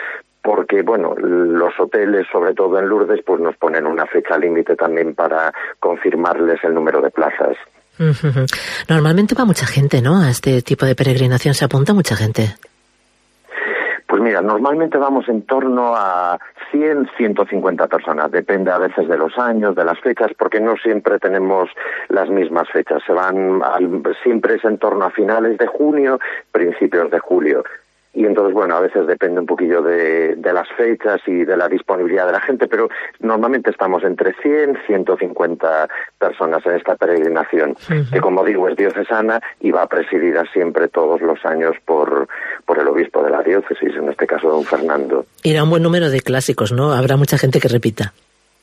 K: porque, bueno, los hoteles, sobre todo en Lourdes, pues nos ponen una fecha límite también para confirmarles el número de plazas.
D: Normalmente va mucha gente, ¿no? A este tipo de peregrinación se apunta mucha gente.
K: Pues mira, normalmente vamos en torno a 100, 150 personas, depende a veces de los años, de las fechas, porque no siempre tenemos las mismas fechas, siempre es en torno a finales de junio, principios de julio. Y entonces, bueno, a veces depende un poquillo de las fechas y de la disponibilidad de la gente, pero normalmente estamos entre 100 y 150 personas en esta peregrinación, que como digo es diocesana y va presidida siempre todos los años por el obispo de la diócesis, en este caso don Fernando.
D: Irá un buen número de clásicos, ¿no? Habrá mucha gente que repita.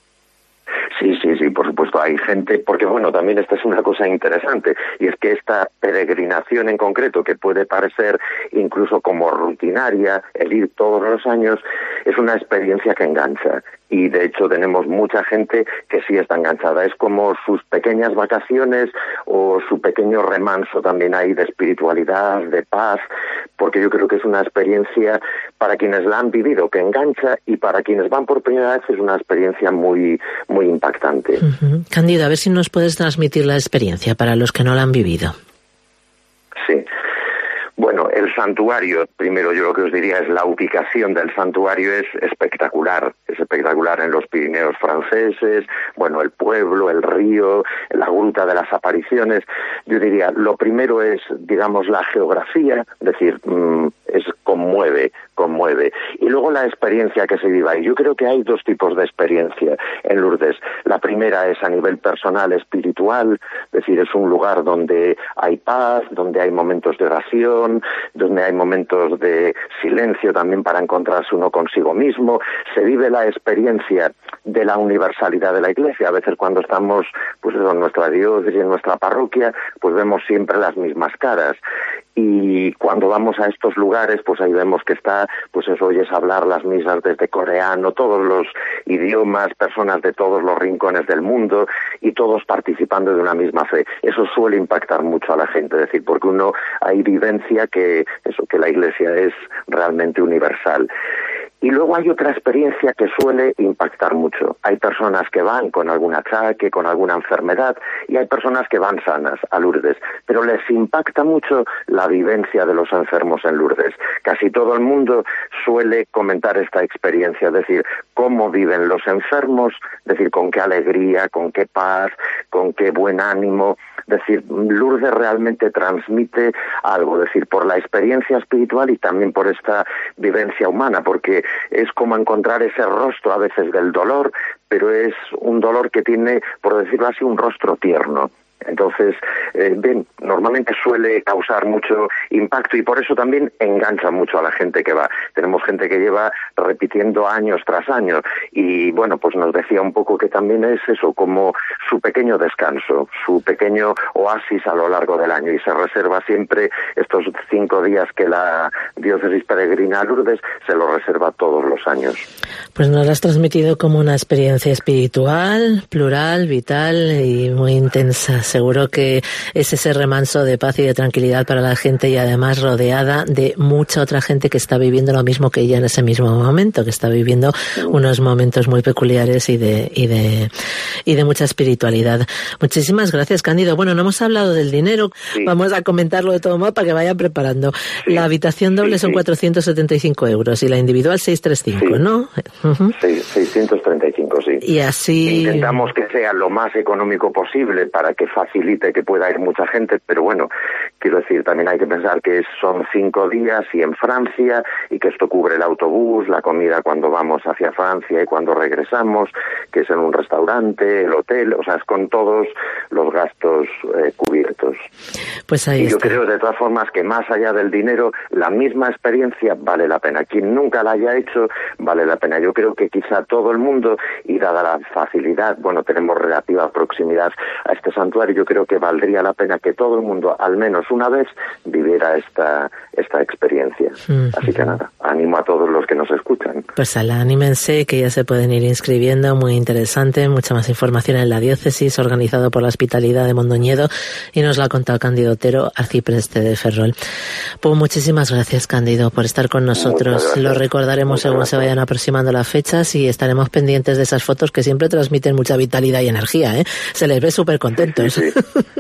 K: Sí, por supuesto, hay gente, porque bueno, también esta es una cosa interesante, y es que esta peregrinación en concreto, que puede parecer incluso como rutinaria, el ir todos los años, es una experiencia que engancha. Y de hecho tenemos mucha gente que sí está enganchada. Es como sus pequeñas vacaciones o su pequeño remanso también ahí de espiritualidad, de paz, porque yo creo que es una experiencia para quienes la han vivido, que engancha, y para quienes van por primera vez es una experiencia muy, muy impactante.
D: Cándido, a ver si nos puedes transmitir la experiencia para los que no la han vivido.
K: Sí. Bueno, el santuario, primero yo lo que os diría es la ubicación del santuario es espectacular en los Pirineos franceses, bueno, el pueblo, el río, la gruta de las apariciones. Yo diría, lo primero es, digamos, la geografía, es decir, conmueve. Y luego la experiencia que se viva. Y yo creo que hay dos tipos de experiencia en Lourdes. La primera es a nivel personal, espiritual, es decir, es un lugar donde hay paz, donde hay momentos de oración, donde hay momentos de silencio también para encontrarse uno consigo mismo. Se vive la experiencia de la universalidad de la Iglesia. A veces cuando estamos pues en nuestra diócesis, en nuestra parroquia, pues vemos siempre las mismas caras. Y cuando vamos a estos lugares, pues ahí vemos que está, pues eso, oyes hablar las misas desde coreano, todos los idiomas, personas de todos los rincones del mundo y todos participando de una misma fe. Eso suele impactar mucho a la gente, es decir, porque uno ahí vivencia que la Iglesia es realmente universal. Y luego hay otra experiencia que suele impactar mucho. Hay personas que van con algún achaque, con alguna enfermedad, y hay personas que van sanas a Lourdes, pero les impacta mucho la vivencia de los enfermos en Lourdes. Casi todo el mundo suele comentar esta experiencia, es decir, cómo viven los enfermos, es decir, con qué alegría, con qué paz, con qué buen ánimo. Es decir, Lourdes realmente transmite algo, es decir, por la experiencia espiritual y también por esta vivencia humana, porque es como encontrar ese rostro a veces del dolor, pero es un dolor que tiene, por decirlo así, un rostro tierno. Entonces, normalmente suele causar mucho impacto y por eso también engancha mucho a la gente que va. Tenemos gente que lleva repitiendo años tras año y, bueno, pues nos decía un poco que también es eso, como su pequeño descanso, su pequeño oasis a lo largo del año, y se reserva siempre estos 5 días que la diócesis peregrina a Lourdes se lo reserva todos los años.
D: Pues nos lo has transmitido como una experiencia espiritual, plural, vital y muy intensa. Seguro que es ese remanso de paz y de tranquilidad para la gente y además rodeada de mucha otra gente que está viviendo lo mismo que ella en ese mismo momento, que está viviendo unos momentos muy peculiares y de mucha espiritualidad. Muchísimas gracias, Cándido. Bueno, no hemos hablado del dinero, vamos a comentarlo de todo modo para que vayan preparando. La habitación doble son 475 euros y la individual 635, ¿no?
K: 635, sí.
D: Y así
K: intentamos que sea lo más económico posible para que facilite que pueda ir mucha gente, pero bueno, quiero decir, también hay que pensar que son 5 días y en Francia, y que esto cubre el autobús, la comida cuando vamos hacia Francia y cuando regresamos, que es en un restaurante, el hotel, o sea, es con todos los gastos cubiertos.
D: Pues ahí
K: y yo creo de todas formas que más allá del dinero, la misma experiencia vale la pena. Quien nunca la haya hecho, vale la pena. Yo creo que quizá todo el mundo, y dada la facilidad, bueno, tenemos relativa proximidad a este santuario, yo creo que valdría la pena que todo el mundo, al menos una vez, viviera esta experiencia. Así que nada, animo a todos los que nos escuchan.
D: Pues anímense, que ya se pueden ir inscribiendo, muy interesante, mucha más información en la diócesis, organizado por la Hospitalidad de Mondoñedo, y nos lo ha contado Cándido Otero, arcipreste de Ferrol. Pues muchísimas gracias, Cándido, por estar con nosotros. Lo recordaremos según se vayan aproximando las fechas y estaremos pendientes de esas fotos que siempre transmiten mucha vitalidad y energía, ¿eh? Se les ve súper contentos.
K: Sí.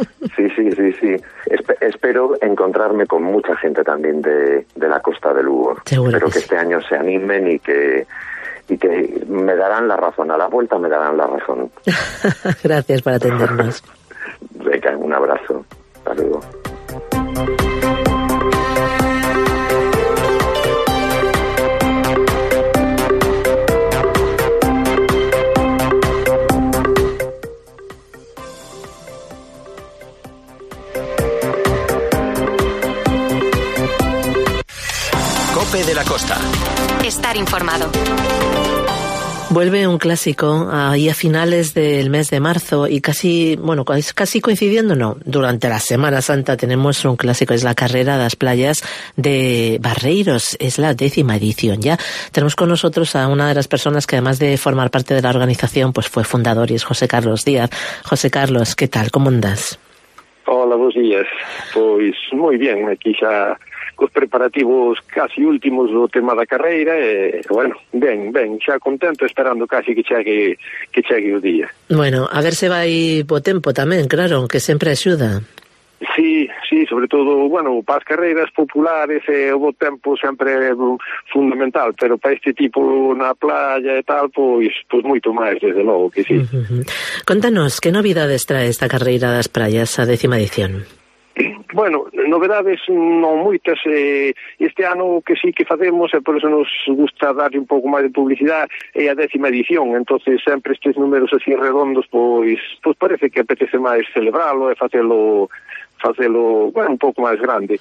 K: Espero encontrarme con mucha gente también de la Costa de Lugo. Espero que este año se animen y que me darán la razón. A la vuelta me darán la razón.
D: Gracias por atendernos.
K: Venga, un abrazo. Hasta luego.
I: Cope de la Costa.
C: Estar informado.
D: Vuelve un clásico ahí a finales del mes de marzo y casi coincidiendo, durante la Semana Santa tenemos un clásico, es la Carrera das Playas de Barreiros, es la 10ª edición ya. Tenemos con nosotros a una de las personas que además de formar parte de la organización, pues fue fundador, y es José Carlos Díaz. José Carlos, ¿qué tal? ¿Cómo andas?
L: Hola, buenos días. Pois moi bien, aquí xa cos preparativos casi últimos do tema da carreira e, bueno, ben, xa contento, esperando casi que chegue o día.
D: Bueno, a ver se vai bo tempo tamén, claro, que sempre axuda.
L: Sí, sobre todo, bueno, para as carreiras populares o bo tempo sempre é fundamental, pero para este tipo na playa e tal, pois moito máis, desde logo que sí.
D: Contanos, que novidades trae esta Carreira das Praias, a 10ª edición?
L: Bueno, novedades non moitas. Este ano o que sí que facemos, e por eso nos gusta darle un pouco máis de publicidade, é a 10ª edición. Entonces sempre estes números así redondos, pois parece que apetece máis celebralo e facelo bueno, un pouco máis grande.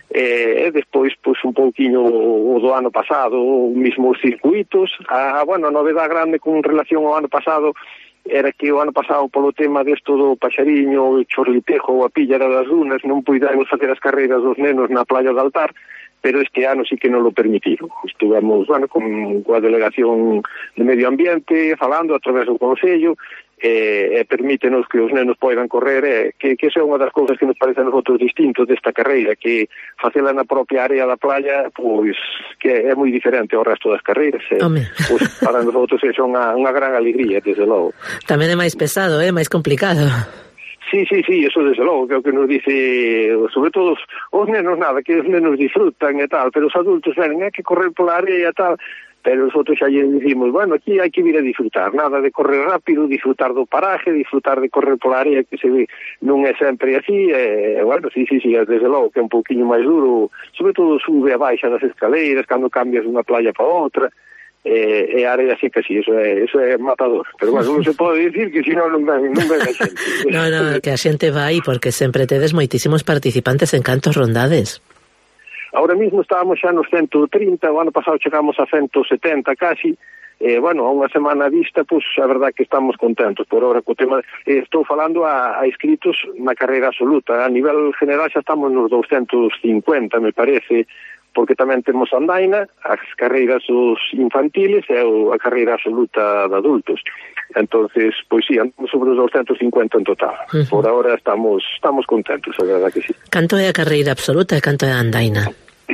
L: E despois, un pouquiño o do ano pasado, o mismo os circuitos. A novedade grande con relación ao ano pasado era que o ano pasado, polo tema desto do Paxariño, o Chorlitejo ou a Píllara das Dunas, non puidemos facer as carreiras dos nenos na playa de Altar, pero este ano sí que non lo permitiron. Estuvemos, coa delegación de Medio Ambiente, falando a través do Concello, e permítenos que os nenos poidan correr, que esa é unha das cousas que nos parece a nosotros distintos desta carreira, que facela na propia área da playa, pois que é moi diferente ao resto das carreiras, pois para nosotros é unha gran alegría, desde logo.
D: Tamén é máis pesado, máis complicado.
L: Sí, eso desde logo, que é o que nos dice, sobre todo os nenos, nada, que os nenos disfrutan e tal, pero os adultos ven, que correr pola área e tal. Pero nosotros xa lle dicimos, aquí hai que vir a disfrutar, nada de correr rápido, disfrutar do paraje, disfrutar de correr pola área, que se ve, non é sempre así, sí, desde logo que é un pouquiño máis duro, sobre todo sube a baixa das escaleiras, cando cambias unha playa para outra, e a área así que sí, eso é matador, pero non se pode dicir que senón non ven a xente.
D: No, que a xente vai, porque sempre tedes moitísimos participantes en cantos rondades.
L: Ahora mismo estábamos xa nos 130, o ano pasado chegamos a 170 casi, a unha semana vista, a verdad que estamos contentos por ahora co tema. Estou falando a inscritos na carreira absoluta, a nivel general xa estamos nos 250, me parece, porque tamén temos a andaina, as carreiras os infantiles e a carreira absoluta de adultos. Entonces, sí, andamos sobre os 250 en total. Por ahora estamos contentos, a verdad que sí.
D: Canto é a carreira absoluta e canto é a andaina?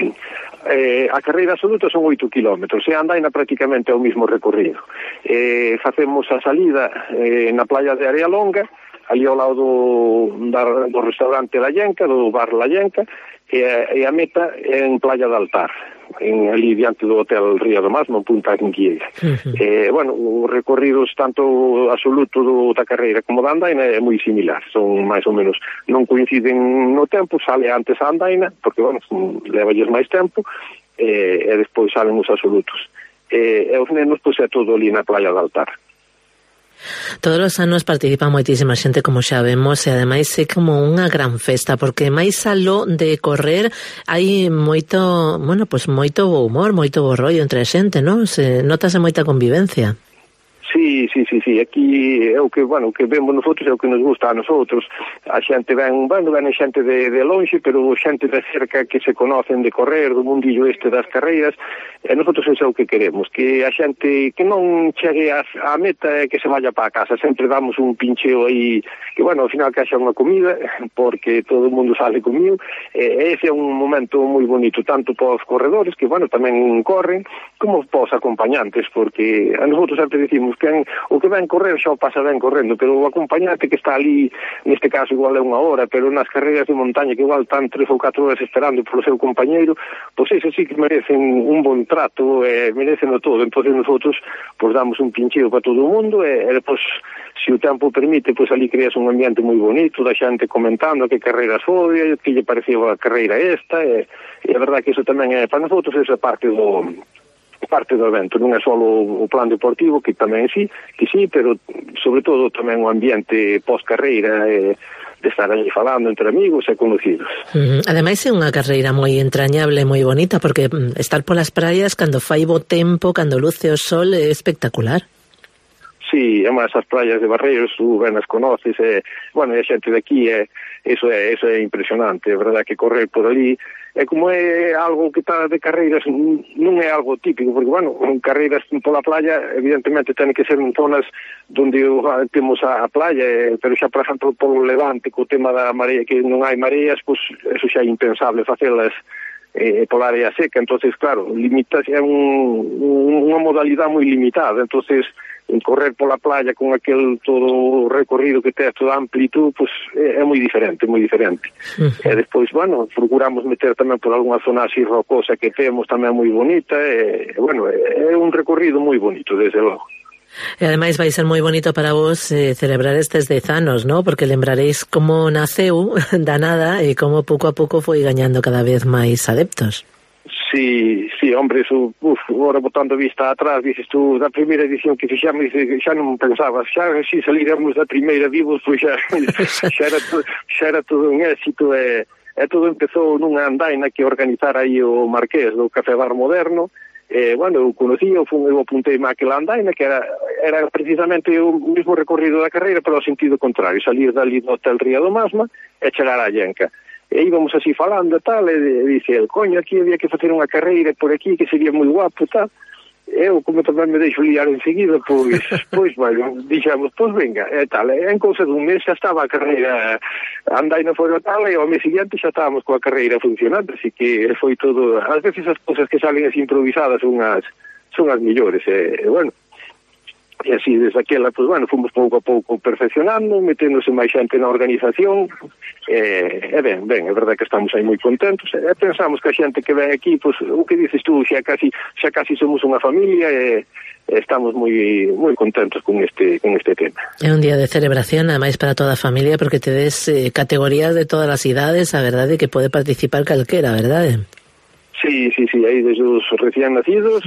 L: A carreira absoluta son 8 kilómetros, e a andaina prácticamente é o mismo recorrido. Facemos a salida na playa de Area Longa, ali ao lado do restaurante La Llenca, do bar La Llenca, e a meta é en Playa de Altar, ali diante do Hotel Ría do Masmo, en Punta Quinqueira. Os recorridos tanto absoluto da carreira como da andaina é moi similar, son máis ou menos, non coinciden no tempo, sale antes a andaina, porque, levalles máis tempo, e despois salen os absolutos. E os nenos, é todo ali na Playa de Altar.
D: Todos os anos participa moitísima xente, como xa vemos, e ademais é como unha gran festa, porque máis aló de correr hai moito bo humor, moito bo rollo entre a xente, non? Notase moita convivencia.
L: Sí, aquí é o que, bueno, que vemos nosotros é o que nos gusta a nosotros. A xente ven xente de lonxe, pero xente de cerca que se conocen de correr, do mundillo este das carreiras, e nosotros é o que queremos, que a xente que non chegue á meta e que se vaya para casa. Sempre damos un pincheo aí, que, bueno, ao final que haxa unha comida, porque todo o mundo sale comigo, e ese é un momento moi bonito, tanto para os corredores, que, bueno, tamén corren, como para os acompañantes, porque a nosotros sempre dicimos que o que ven correr xa o pasa ben correndo, pero o acompañante que está ali, neste caso igual é unha hora, pero nas carreiras de montaña que igual están 3 ou 4 horas esperando polo seu compañeiro, pois eso sí que merecen un bon trato, merecen o todo. Entón nosotros pois damos un pincheo para todo o mundo, e pois, se o tempo permite, pois ali creas un ambiente moi bonito, da xente comentando que carreiras foi, que lle pareceu a carreira esta, e a verdade que eso tamén é para nosotros, esa parte do evento, non é só o plan deportivo, que tamén sí, pero sobre todo tamén o ambiente pós-carreira, de estar aí falando entre amigos e conocidos.
D: Ademais é unha carreira moi entrañable, moi bonita, porque estar polas praias cando fai bo tempo, cando luce o sol, é espectacular.
L: Sí, además as praias de Barreiros, tú ben as conoces, bueno, e a xente de aquí, eso é impresionante, é verdade que correr por ali, como é algo que está de carreiras, non é algo típico, porque, bueno, carreiras pola playa, evidentemente, ten que ser en zonas onde temos a playa, pero xa, por exemplo, polo Levante, co tema da marea, que non hai mareas, pois, eso xa é impensable, facelas pola área seca, entonces, claro, é unha modalidade moi limitada, entonces, correr pola playa con aquel todo recorrido que ten, toda amplitud, pues é moi diferente, moi diferente. E despois, bueno, procuramos meter tamén por algunha zona así rocosa que temos tamén moi bonita, e, bueno, é un recorrido moi bonito, desde logo.
D: E ademais vai ser moi bonito para vos celebrar estes 10 anos, ¿no? Porque lembraréis como naceu da nada e como pouco a pouco foi gañando cada vez máis adeptos.
L: Sí, hombre, eso, agora botando vista atrás, dices tú, da primeira edición que fixamos, xa non pensabas, xa se saliremos da primeira vivos, pois xa era todo un éxito, e todo empezou nunha andaina que organizara aí o Marqués do Café Bar Moderno. Bueno, eu conocía, eu apuntei máquila andaina, que era precisamente o mesmo recorrido da carreira, pero ao sentido contrario, salir dali do Hotel Ría do Masma e chegar a Llenca. E íbamos así falando e tal, e dice, coño, aquí había que facer unha carreira por aquí, que sería moi guapo e tal. Eu, como tamén me deixo liar enseguida, pois, bueno, dixemos, pois venga, e tal, en cousa dun mes xa estaba a carreira andaina fora tal, e ao mes seguinte xa estábamos coa carreira funcionando, así que foi todo, ás veces as cousas que salen así improvisadas son as mellores, e bueno, e así desde aquela, pues bueno, fomos pouco a pouco perfeccionando, meténdose máis xente na organización, e ben, é verdade que estamos aí moi contentos, e pensamos que a xente que ven aquí, pues o que dices tú, xa casi somos unha familia, e estamos moi contentos con este tema.
D: É un día de celebración, ademais para toda a familia, porque tedes categorías de todas as idades, a verdade que pode participar calquera, verdade?
L: Sí, aí desde os recién nacidos,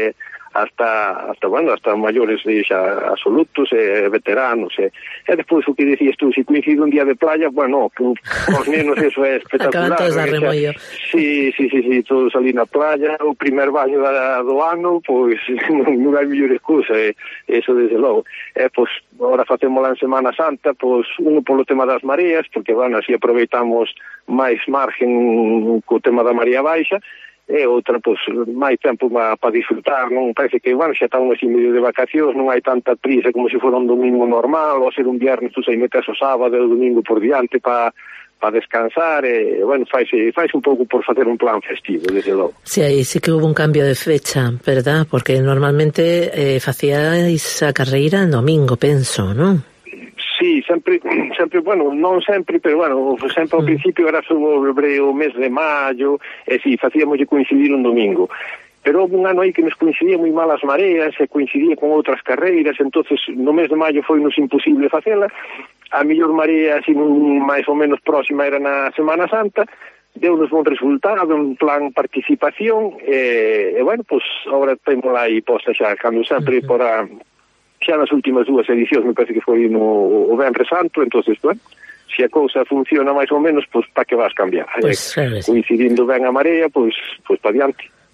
L: hasta maiores xa absolutos, veteranos, e despois o que dicías tú, se coincide un día de playa, bueno, os nenos eso é espectacular.
D: Acaban todos a remollo.
L: Sí, todos ali na playa, o primer baño do ano, pois non hai mellor excusa, eso desde logo. Pois agora facémola en Semana Santa, pois uno polo tema das mareas, porque, bueno, así aproveitamos máis margen co tema da marea baixa, e outra, pois, máis tempo para disfrutar, non? Parece que, bueno, xa estamos así medio de vacacións, non hai tanta prisa como se fora un domingo normal, ou ser un viernes, tú sei, metes o sábado e o domingo por diante para descansar, e, bueno, faise un pouco por facer un plan festivo, desde logo.
D: Sí, aí sí que hubo un cambio de fecha, verdad? Porque normalmente facíais a carreira en domingo, penso, non?
L: Sí, sempre, bueno, non sempre, pero bueno, sempre ao principio era sobre o mes de maio, e si, facíamos coincidir un domingo. Pero houve un ano aí que nos coincidía moi mal as mareas, e coincidía con outras carreiras, entonces no mes de maio foi nos imposible facela. A mellor marea, así, máis ou menos próxima, era na Semana Santa, deu-nos bon resultado, en plan participación, e bueno, pues, agora temos lá aí posta xa, cando sempre xa nas últimas 2 edicións, me parece que foi o Venres Santo, entonces, bueno, se a cousa funciona máis ou menos, pois para que vas cambiar?
D: Pues,
L: coincidindo ben a marea, pois para diante.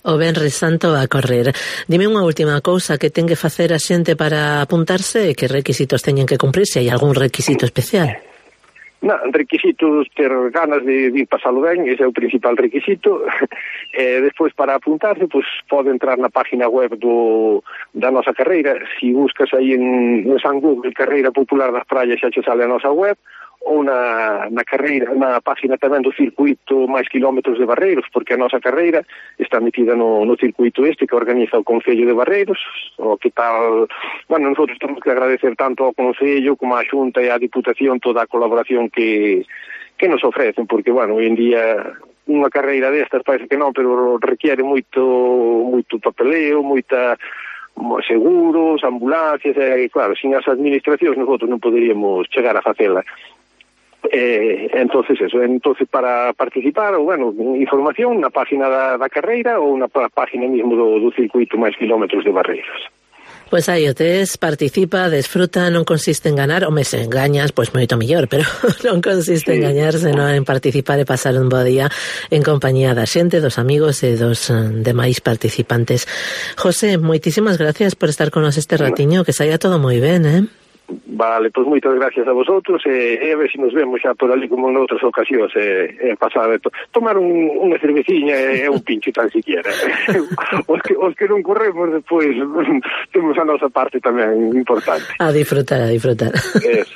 D: O Venres Santo a correr. Dime unha última cousa, que ten que facer a xente para apuntarse e que requisitos teñen que cumprir, se hai algún requisito especial.
L: Requisitos ter ganas de pasalo ben, ese é o principal requisito. Despois, para apuntarse, pues, pode entrar na página web da nosa carreira. Si buscas aí no San Google Carreira Popular das Praias, xa che sale a nosa web, ou na carreira, na página tamén do circuito máis kilómetros de Barreiros, porque a nosa carreira está metida no circuito que organiza o Concello de Barreiros, o que tal. Bueno, nosotros temos que agradecer tanto ao Concello como á Xunta e á Diputación toda a colaboración que nos ofrecen, porque, bueno, hoy en día unha carreira destas parece que non, pero requiere moito papeleo, moita seguros, ambulancias, e claro, sin as administracións nosotros non poderíamos chegar a facela. Entonces para participar, ou bueno, información na página da carreira ou na página mesmo do circuito máis kilómetros de Barreiros.
D: Pois aí o tes, participa, desfruta, non consiste en ganar, home, se engañas, pois moito mellor, pero non consiste en gañar, senón en participar e pasar un bo día en compañía da xente, dos amigos e dos demais participantes. José, moitísimas gracias por estar con nos este ratiño, que saia todo moi ben,
L: Vale, pois moitas gracias a vosotros e a ver se nos vemos xa por ali como en outras ocasións pasar tomar unha cerveciña e un pincho tan siquiera. Os que non corremos despois temos a nosa parte tamén importante.
D: A disfrutar.
L: Eso.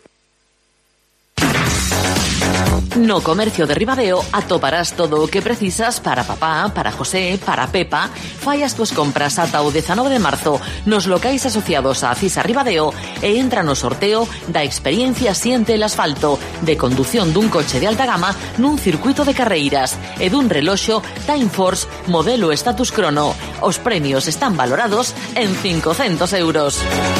M: No Comercio de Ribadeo atoparás todo o que precisas para papá, para José, para Pepa. Fai as túas compras ata o 19 de marzo nos locais asociados a Acisa Ribadeo e entra no sorteo da experiencia Siente el Asfalto, de condución dun coche de alta gama nun circuito de carreiras e dun reloxo Time Force modelo Status Chrono. Os premios están valorados en 500 euros.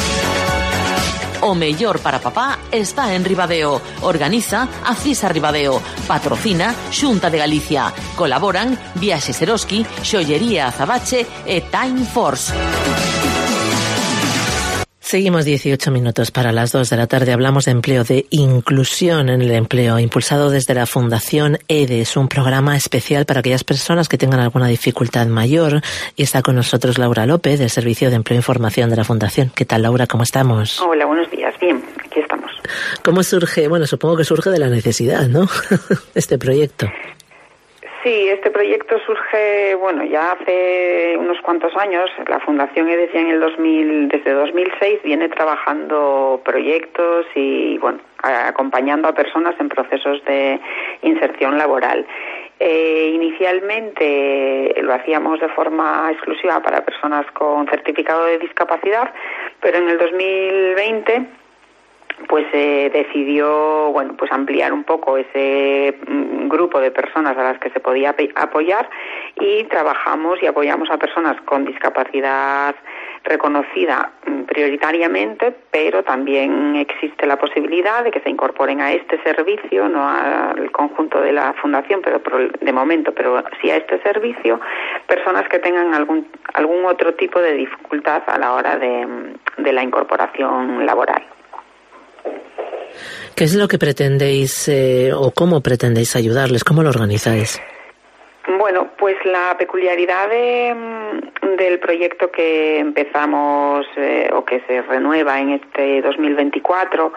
M: O mellor para papá está en Ribadeo. Organiza Acisa Ribadeo. Patrocina Xunta de Galicia. Colaboran Viaxes Eroski, Xollería Azabache e Time Force.
D: Seguimos 18 minutos para las 2 de la tarde. Hablamos de empleo, de inclusión en el empleo, impulsado desde la Fundación EDES, un programa especial para aquellas personas que tengan alguna dificultad mayor. Y está con nosotros Laura López, del Servicio de Empleo e Información de la Fundación. ¿Qué tal, Laura? ¿Cómo estamos?
N: Hola, buenos días. Bien, aquí estamos.
D: ¿Cómo surge? Bueno, supongo que surge de la necesidad, ¿no? Este proyecto.
N: Sí, este proyecto surge, bueno, ya hace unos cuantos años. La Fundación EDES ya desde 2006 viene trabajando proyectos y, bueno, acompañando a personas en procesos de inserción laboral. Inicialmente lo hacíamos de forma exclusiva para personas con certificado de discapacidad, pero en el 2020 pues decidió, bueno, pues ampliar un poco ese grupo de personas a las que se podía apoyar, y trabajamos y apoyamos a personas con discapacidad reconocida prioritariamente, pero también existe la posibilidad de que se incorporen a este servicio, no al conjunto de la Fundación, pero de momento, pero sí a este servicio, personas que tengan algún otro tipo de dificultad a la hora de la incorporación laboral.
D: ¿Qué es lo que pretendéis o cómo pretendéis ayudarles? ¿Cómo lo organizáis?
N: Bueno, pues la peculiaridad del proyecto que empezamos o que se renueva en este 2024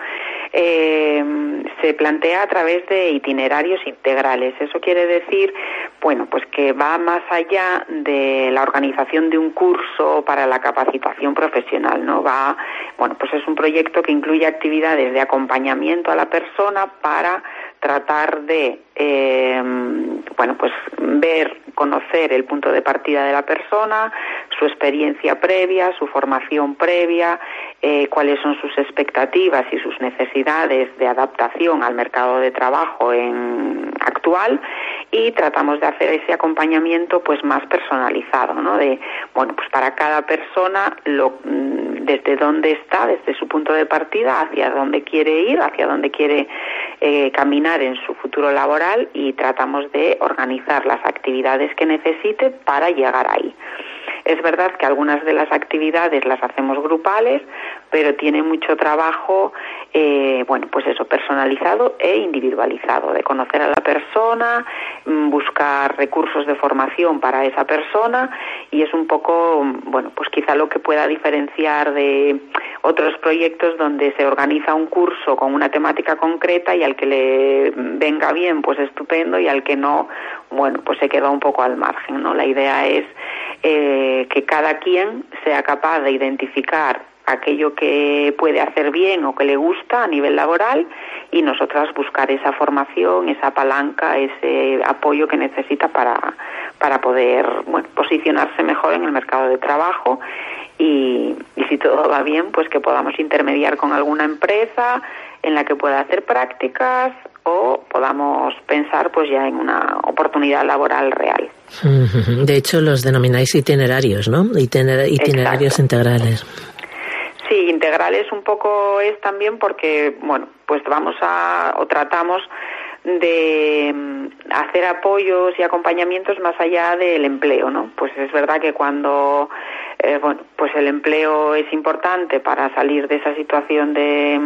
N: se plantea a través de itinerarios integrales. Eso quiere decir, bueno, pues que va más allá de la organización de un curso para la capacitación profesional, ¿no? Bueno, pues es un proyecto que incluye actividades de acompañamiento a la persona para tratar de, bueno, pues conocer el punto de partida de la persona, su experiencia previa, su formación previa, cuáles son sus expectativas y sus necesidades de adaptación al mercado de trabajo actual, y tratamos de hacer ese acompañamiento pues más personalizado, ¿no? Bueno, pues para cada persona desde dónde está, desde su punto de partida, hacia dónde quiere ir, hacia dónde quiere caminar en su futuro laboral, y tratamos de organizar las actividades que necesite para llegar ahí. Es verdad que algunas de las actividades las hacemos grupales, pero tiene mucho trabajo, pues eso, personalizado e individualizado, de conocer a la persona, buscar recursos de formación para esa persona, y es un poco, pues quizá lo que pueda diferenciar de otros proyectos donde se organiza un curso con una temática concreta y al que le venga bien, pues estupendo, y al que no, pues se queda un poco al margen, ¿no? La idea es que cada quien sea capaz de identificar aquello que puede hacer bien o que le gusta a nivel laboral, y nosotras buscar esa formación, esa palanca, ese apoyo que necesita para poder posicionarse mejor en el mercado de trabajo, y si todo va bien, pues que podamos intermediar con alguna empresa en la que pueda hacer prácticas, o podamos pensar pues ya en una oportunidad laboral real.
D: De hecho, los denomináis itinerarios, ¿no? Itinerarios
N: Exacto.
D: Integrales.
N: Sí, integrales un poco es también porque, pues tratamos de hacer apoyos y acompañamientos más allá del empleo, ¿no? Pues es verdad que cuando, pues el empleo es importante para salir de esa situación de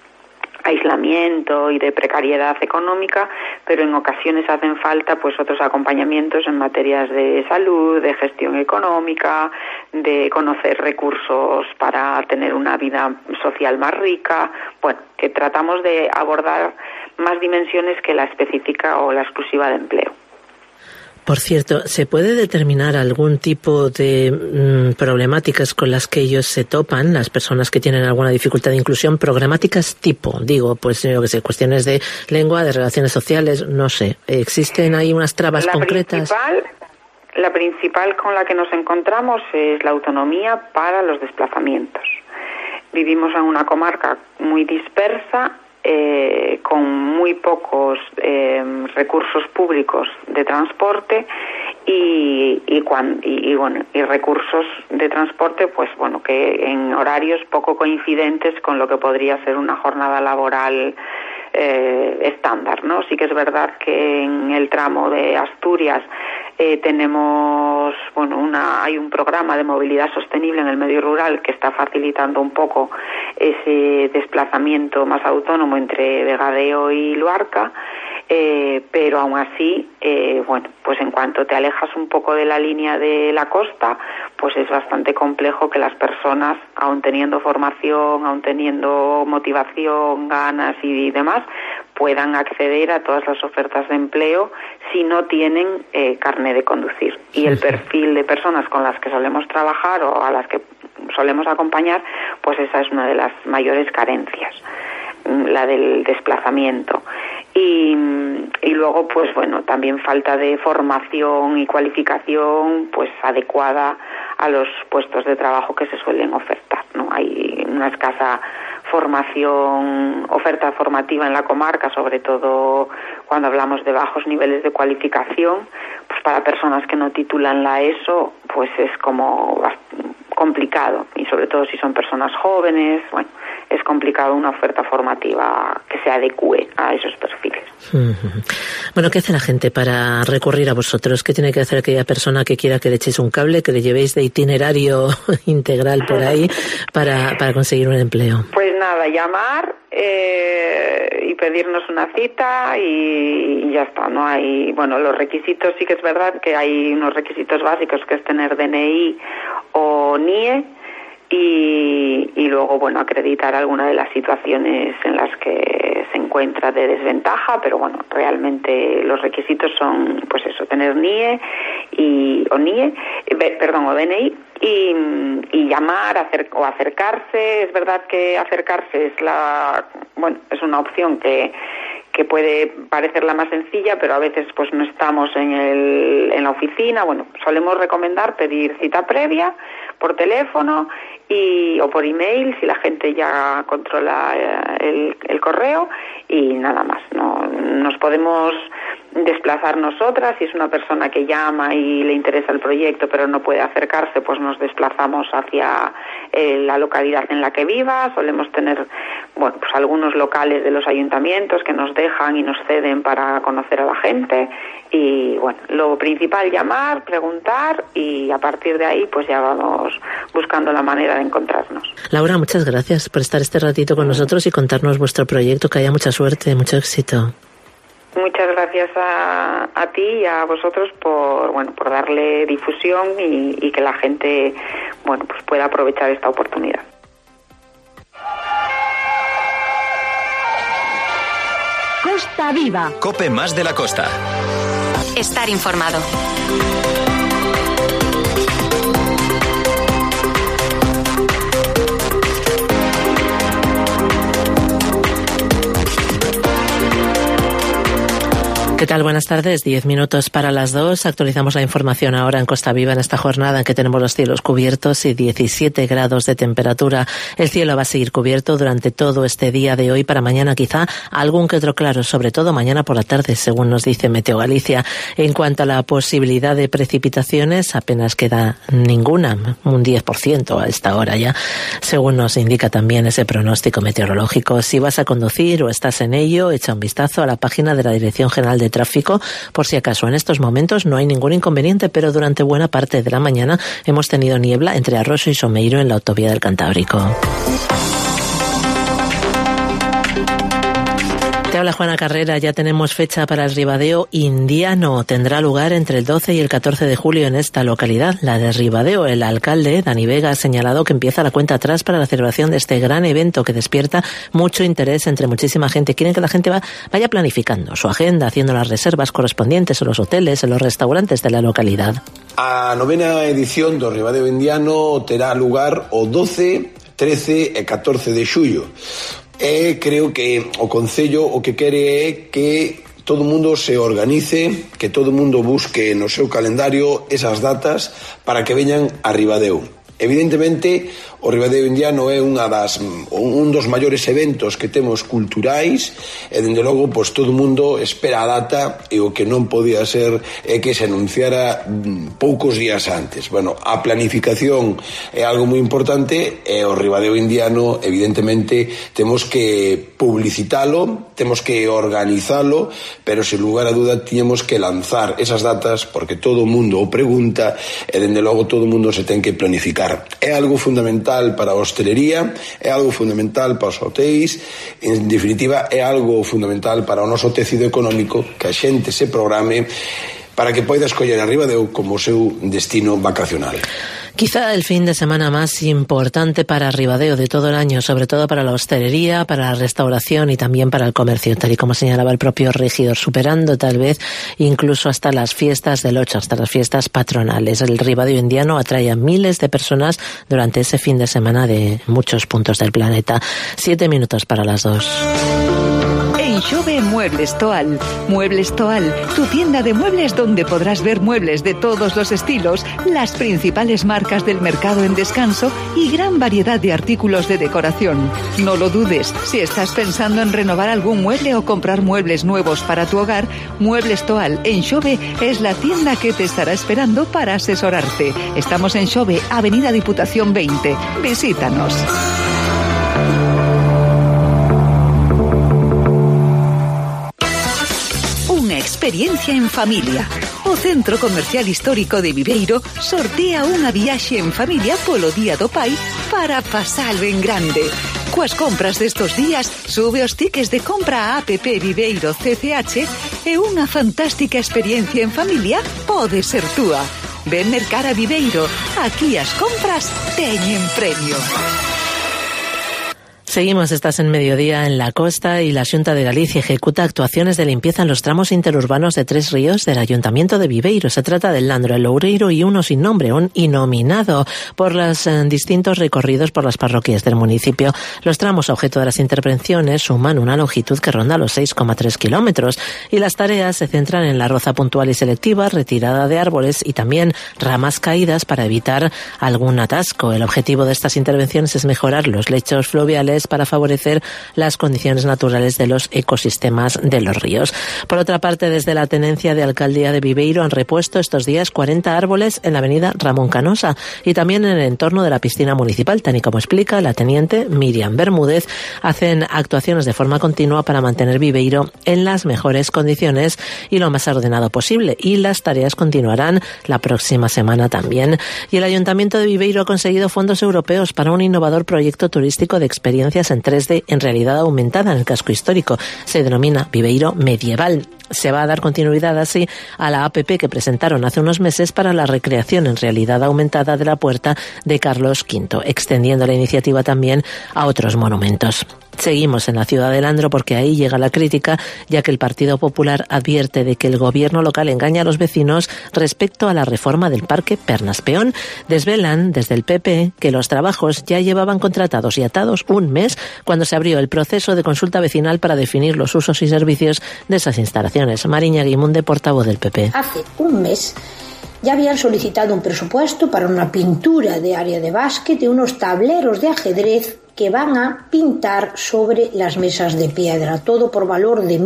N: aislamiento y de precariedad económica, pero en ocasiones hacen falta pues otros acompañamientos en materias de salud, de gestión económica, de conocer recursos para tener una vida social más rica, que tratamos de abordar más dimensiones que la específica o la exclusiva de empleo.
D: Por cierto, ¿se puede determinar algún tipo de problemáticas con las que ellos se topan, las personas que tienen alguna dificultad de inclusión? Problemáticas tipo, cuestiones de lengua, de relaciones sociales, no sé. ¿Existen ahí unas trabas concretas?
N: La principal con la que nos encontramos es la autonomía para los desplazamientos. Vivimos en una comarca muy dispersa, con muy pocos recursos públicos de transporte y recursos de transporte que en horarios poco coincidentes con lo que podría ser una jornada laboral estándar, ¿no? Sí que es verdad que en el tramo de Asturias tenemos hay un programa de movilidad sostenible en el medio rural que está facilitando un poco ese desplazamiento más autónomo entre Vegadeo y Luarca, pero aún así pues en cuanto te alejas un poco de la línea de la costa, pues es bastante complejo que las personas, aun teniendo formación, aun teniendo motivación, ganas y demás, puedan acceder a todas las ofertas de empleo si no tienen carné de conducir. Y el perfil de personas con las que solemos trabajar o a las que solemos acompañar, pues esa es una de las mayores carencias, la del desplazamiento. Y luego, pues también falta de formación y cualificación pues adecuada a los puestos de trabajo que se suelen ofertar, ¿no? Hay una escasa oferta formativa en la comarca, sobre todo cuando hablamos de bajos niveles de cualificación, pues para personas que no titulan la ESO, pues es como complicado, y sobre todo si son personas jóvenes, es complicado una oferta formativa que se adecue a esos perfiles.
D: Bueno, ¿qué hace la gente para recurrir a vosotros? ¿Qué tiene que hacer aquella persona que quiera que le echéis un cable, que le llevéis de itinerario integral por ahí para conseguir un empleo?
N: Pues nada, llamar y pedirnos una cita y ya está. No hay, los requisitos, sí que es verdad que hay unos requisitos básicos, que es tener DNI o NIE, y luego acreditar alguna de las situaciones en las que se encuentra de desventaja, pero realmente los requisitos son pues eso, tener NIE o DNI y llamar o acercarse. Es verdad que acercarse es una opción que puede parecer la más sencilla, pero a veces pues no estamos en la oficina. Solemos recomendar pedir cita previa por teléfono o por email si la gente ya controla el correo, y nada más. No nos podemos desplazar nosotras. Si es una persona que llama y le interesa el proyecto pero no puede acercarse, pues nos desplazamos hacia la localidad en la que viva. Solemos tener pues algunos locales de los ayuntamientos que nos dejan y nos ceden para conocer a la gente, y lo principal, llamar, preguntar, y a partir de ahí pues ya vamos buscando la manera de encontrarnos.
D: Laura, muchas gracias por estar este ratito con nosotros y contarnos vuestro proyecto. Que haya mucha suerte, mucho éxito.
N: Muchas gracias a ti y a vosotros por darle difusión y que la gente pues pueda aprovechar esta oportunidad.
I: Costa Viva. Cope más de la costa.
C: Estar informado.
D: ¿Qué tal? Buenas tardes. 10 minutos para las 2. Actualizamos la información ahora en Costa Viva en esta jornada en que tenemos los cielos cubiertos y 17 grados de temperatura. El cielo va a seguir cubierto durante todo este día de hoy. Para mañana quizá algún que otro claro, sobre todo mañana por la tarde, según nos dice Meteo Galicia. En cuanto a la posibilidad de precipitaciones, apenas queda ninguna, un 10% a esta hora ya, según nos indica también ese pronóstico meteorológico. Si vas a conducir o estás en ello, echa un vistazo a la página de la Dirección General de Tráfico, por si acaso. En estos momentos no hay ningún inconveniente, pero durante buena parte de la mañana hemos tenido niebla entre Arroso y Someiro en la autovía del Cantábrico. Te habla Juana Carrera. Ya tenemos fecha para el Ribadeo Indiano. Tendrá lugar entre el 12 y el 14 de julio en esta localidad, la de Ribadeo. El alcalde, Dani Vega, ha señalado que empieza la cuenta atrás para la celebración de este gran evento que despierta mucho interés entre muchísima gente. Quieren que la gente vaya planificando su agenda, haciendo las reservas correspondientes en los hoteles, en los restaurantes de la localidad.
O: A novena edición do Ribadeo Indiano terá lugar o 12, 13 e 14 de xullo. Creo que o Concello o que quere é que todo o mundo se organice, que todo o mundo busque no seu calendario esas datas para que veñan a Ribadeo. Evidentemente, o Ribadeo Indiano é un dos maiores eventos que temos culturais e, dende logo, pois todo o mundo espera a data e o que non podía ser é que se anunciara poucos días antes. Bueno, a planificación é algo moi importante e o Ribadeo Indiano, evidentemente, temos que publicitalo, temos que organizalo, pero, sen lugar a duda, tiñemos que lanzar esas datas porque todo o mundo o pregunta e, dende logo, todo o mundo se ten que planificar. É algo fundamental para a hostelería, é algo fundamental para os hotéis, en definitiva é algo fundamental para o noso tecido económico, que a xente se programe para que poida escoller a Ribadeo como o seu destino vacacional.
D: Quizá el fin de semana más importante para Ribadeo de todo el año, sobre todo para la hostelería, para la restauración y también para el comercio, tal y como señalaba el propio regidor, superando tal vez incluso hasta las fiestas del 8, hasta las fiestas patronales. El Ribadeo Indiano atrae a miles de personas durante ese fin de semana de muchos puntos del planeta. 7 minutos para las 2.
A: Xove Muebles Toal. Muebles Toal, tu tienda de muebles donde podrás ver muebles de todos los estilos, las principales marcas del mercado en descanso y gran variedad de artículos de decoración. No lo dudes, si estás pensando en renovar algún mueble o comprar muebles nuevos para tu hogar, Muebles Toal en Xove es la tienda que te estará esperando para asesorarte. Estamos en Xove, Avenida Diputación 20. Visítanos. Experiencia en familia. O Centro Comercial Histórico de Viveiro sortea unha viaxe en familia polo Día do Pai para pasalo en grande. Coas compras destos días, sube os tickets de compra a APP Viveiro CCH e unha fantástica experiencia en familia pode ser túa. Ven mercar a Viveiro. Aquí as compras teñen premio.
D: Seguimos, estás en Mediodía en la Costa y la Xunta de Galicia ejecuta actuaciones de limpieza en los tramos interurbanos de Tres Ríos del Ayuntamiento de Viveiro. Se trata del Landro, el Loureiro y uno sin nombre, un inominado, por los distintos recorridos por las parroquias del municipio. Los tramos objeto de las intervenciones suman una longitud que ronda los 6,3 kilómetros y las tareas se centran en la roza puntual y selectiva, retirada de árboles y también ramas caídas para evitar algún atasco. El objetivo de estas intervenciones es mejorar los lechos fluviales es para favorecer las condiciones naturales de los ecosistemas de los ríos. Por otra parte, desde la Tenencia de Alcaldía de Viveiro han repuesto estos días 40 árboles en la avenida Ramón Canosa y también en el entorno de la piscina municipal. Tal y como explica la teniente Miriam Bermúdez, hacen actuaciones de forma continua para mantener Viveiro en las mejores condiciones y lo más ordenado posible, y las tareas continuarán la próxima semana también. Y el Ayuntamiento de Viveiro ha conseguido fondos europeos para un innovador proyecto turístico de experiencias en 3D en realidad aumentada en el casco histórico. Se denomina Viveiro Medieval. Se va a dar continuidad así a la APP que presentaron hace unos meses para la recreación en realidad aumentada de la Puerta de Carlos V, extendiendo la iniciativa también a otros monumentos. Seguimos en la ciudad de Landro porque ahí llega la crítica, ya que el Partido Popular advierte de que el gobierno local engaña a los vecinos respecto a la reforma del Parque Pernas Peón. Desvelan desde el PP que los trabajos ya llevaban contratados y atados un mes cuando se abrió el proceso de consulta vecinal para definir los usos y servicios de esas instalaciones. Mariña Guimunde, portavoz del PP.
P: Hace un mes ya habían solicitado un presupuesto para una pintura de área de básquet y unos tableros de ajedrez que van a pintar sobre las mesas de piedra, todo por valor de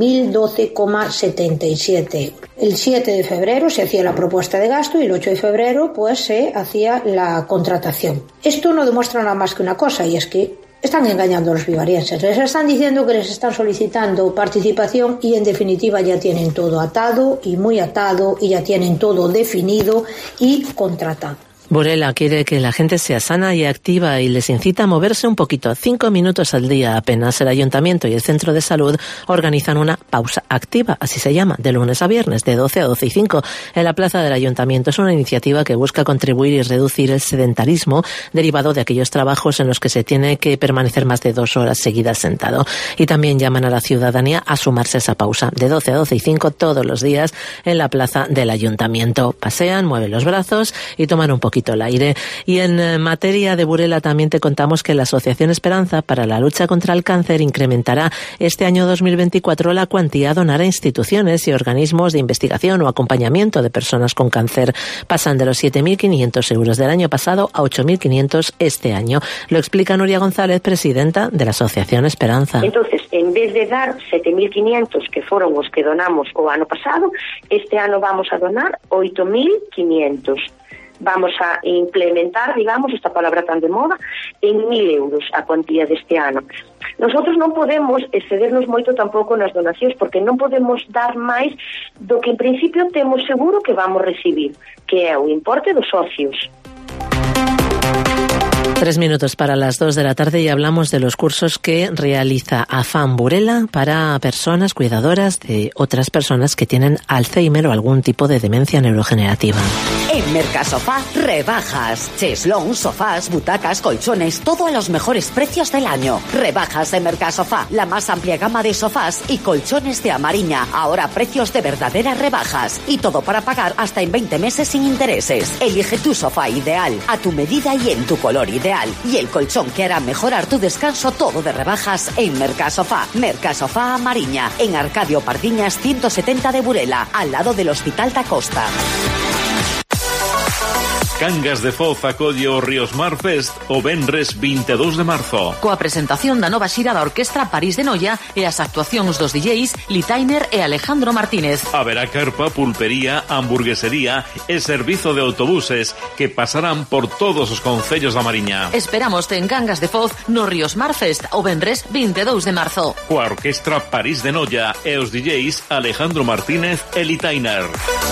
P: 1.012,77 euros. El 7 de febrero se hacía la propuesta de gasto y el 8 de febrero pues se hacía la contratación. Esto no demuestra nada más que una cosa, y es que están engañando a los vivarienses. Les están diciendo que les están solicitando participación y en definitiva ya tienen todo atado y muy atado y ya tienen todo definido y contratado.
D: Burela quiere que la gente sea sana y activa y les incita a moverse un poquito, 5 minutos al día apenas. El Ayuntamiento y el Centro de Salud organizan una pausa activa, así se llama, de lunes a viernes, de 12 a 12 y 5, en la plaza del Ayuntamiento. Es una iniciativa que busca contribuir y reducir el sedentarismo derivado de aquellos trabajos en los que se tiene que permanecer más de 2 horas seguidas sentado. Y también llaman a la ciudadanía a sumarse a esa pausa, de 12 a 12 y 5 todos los días en la plaza del Ayuntamiento. Pasean, mueven los brazos y toman un poquito el aire. Y en materia de Burela también te contamos que la Asociación Esperanza para la lucha contra el cáncer incrementará este año 2024 la cuantía a donar a instituciones y organismos de investigación o acompañamiento de personas con cáncer. Pasan de los 7.500 euros del año pasado a 8.500 este año. Lo explica Nuria González, presidenta de la Asociación Esperanza.
J: Entonces, en vez de dar 7.500 que fueron los que donamos o ano pasado, este ano vamos a donar 8.500. Vamos a implementar, digamos, esta palabra tan de moda, en 1.000 euros a cuantía deste ano. Nosotros non podemos excedernos moito tampouco nas donacións, porque non podemos dar máis do que en principio temos seguro que vamos recibir, que é o importe dos socios.
D: 3 minutos para las 2 de la tarde y hablamos de los cursos que realiza AFAN Burela para personas cuidadoras de otras personas que tienen Alzheimer o algún tipo de demencia neurogenerativa.
Q: En Mercasofá, rebajas. Cheslón, sofás, butacas, colchones, todo a los mejores precios del año. Rebajas de Mercasofá, la más amplia gama de sofás y colchones de Amariña. Ahora precios de verdaderas rebajas. Y todo para pagar hasta en 20 meses sin intereses. Elige tu sofá ideal, a tu medida y en tu color ideal. Y el colchón que hará mejorar tu descanso, todo de rebajas en Mercasofá. Mercasofá Amariña, en Arcadio Pardiñas 170 de Burela, al lado del Hospital da Costa.
F: Cangas de Foz acolle o Ríos Mar Fest o venres 22 de marzo.
M: Coa presentación da nova xira da Orquestra París de Noia e as actuacións dos DJs Litainer e Alejandro Martínez.
F: Haberá carpa, pulpería, hamburguesería e servizo de autobuses que pasarán por todos os concellos da Mariña.
M: Esperamos en Cangas de Foz no Ríos Mar Fest o venres 22 de marzo.
F: Coa Orquestra París de Noia e os DJs Alejandro Martínez e Litainer.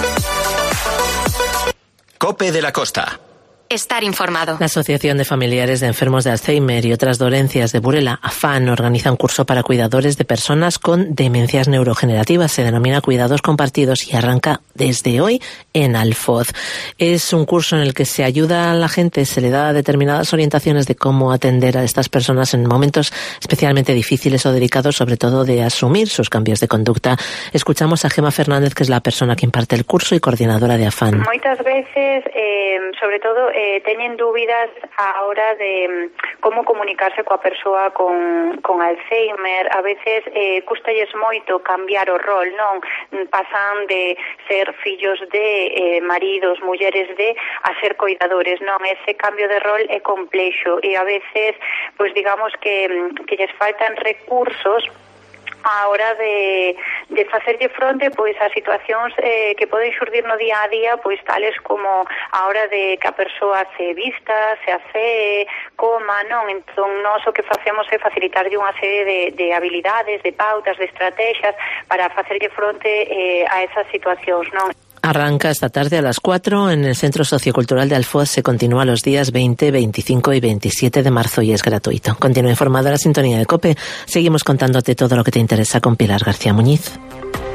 I: COPE de la Costa.
C: Estar informado.
D: La Asociación de Familiares de Enfermos de Alzheimer y otras dolencias de Burela, AFAN, organiza un curso para cuidadores de personas con demencias neurogenerativas. Se denomina Cuidados Compartidos y arranca desde hoy en Alfoz. Es un curso en el que se ayuda a la gente, se le da determinadas orientaciones de cómo atender a estas personas en momentos especialmente difíciles o delicados, sobre todo de asumir sus cambios de conducta. Escuchamos a Gema Fernández, que es la persona que imparte el curso y coordinadora de AFAN.
R: Moitas veces, sobre todo,
N: teñen dúbidas á hora de como comunicarse coa persoa con Alzheimer. A veces custalles moito cambiar o rol, non? Pasan de ser fillos de maridos, mulleres de, a ser coidadores, non? Ese cambio de rol é complexo e a veces, pois digamos que lles faltan recursos a hora de facerlle fronte pois a situacións que poden xurdir no día a día, pois tales como a hora de que a persoa se vista, se afee, coma, non? Entón, nós o que facemos é facilitarlle unha serie de habilidades, de pautas, de estrategias para facerlle fronte a esas situacións, non?
D: Arranca esta tarde a las 4 en el Centro Sociocultural de Alfoz. Se continúa los días 20, 25 y 27 de marzo y es gratuito. Continúa informado a la sintonía de COPE. Seguimos contándote todo lo que te interesa con Pilar García Muñiz.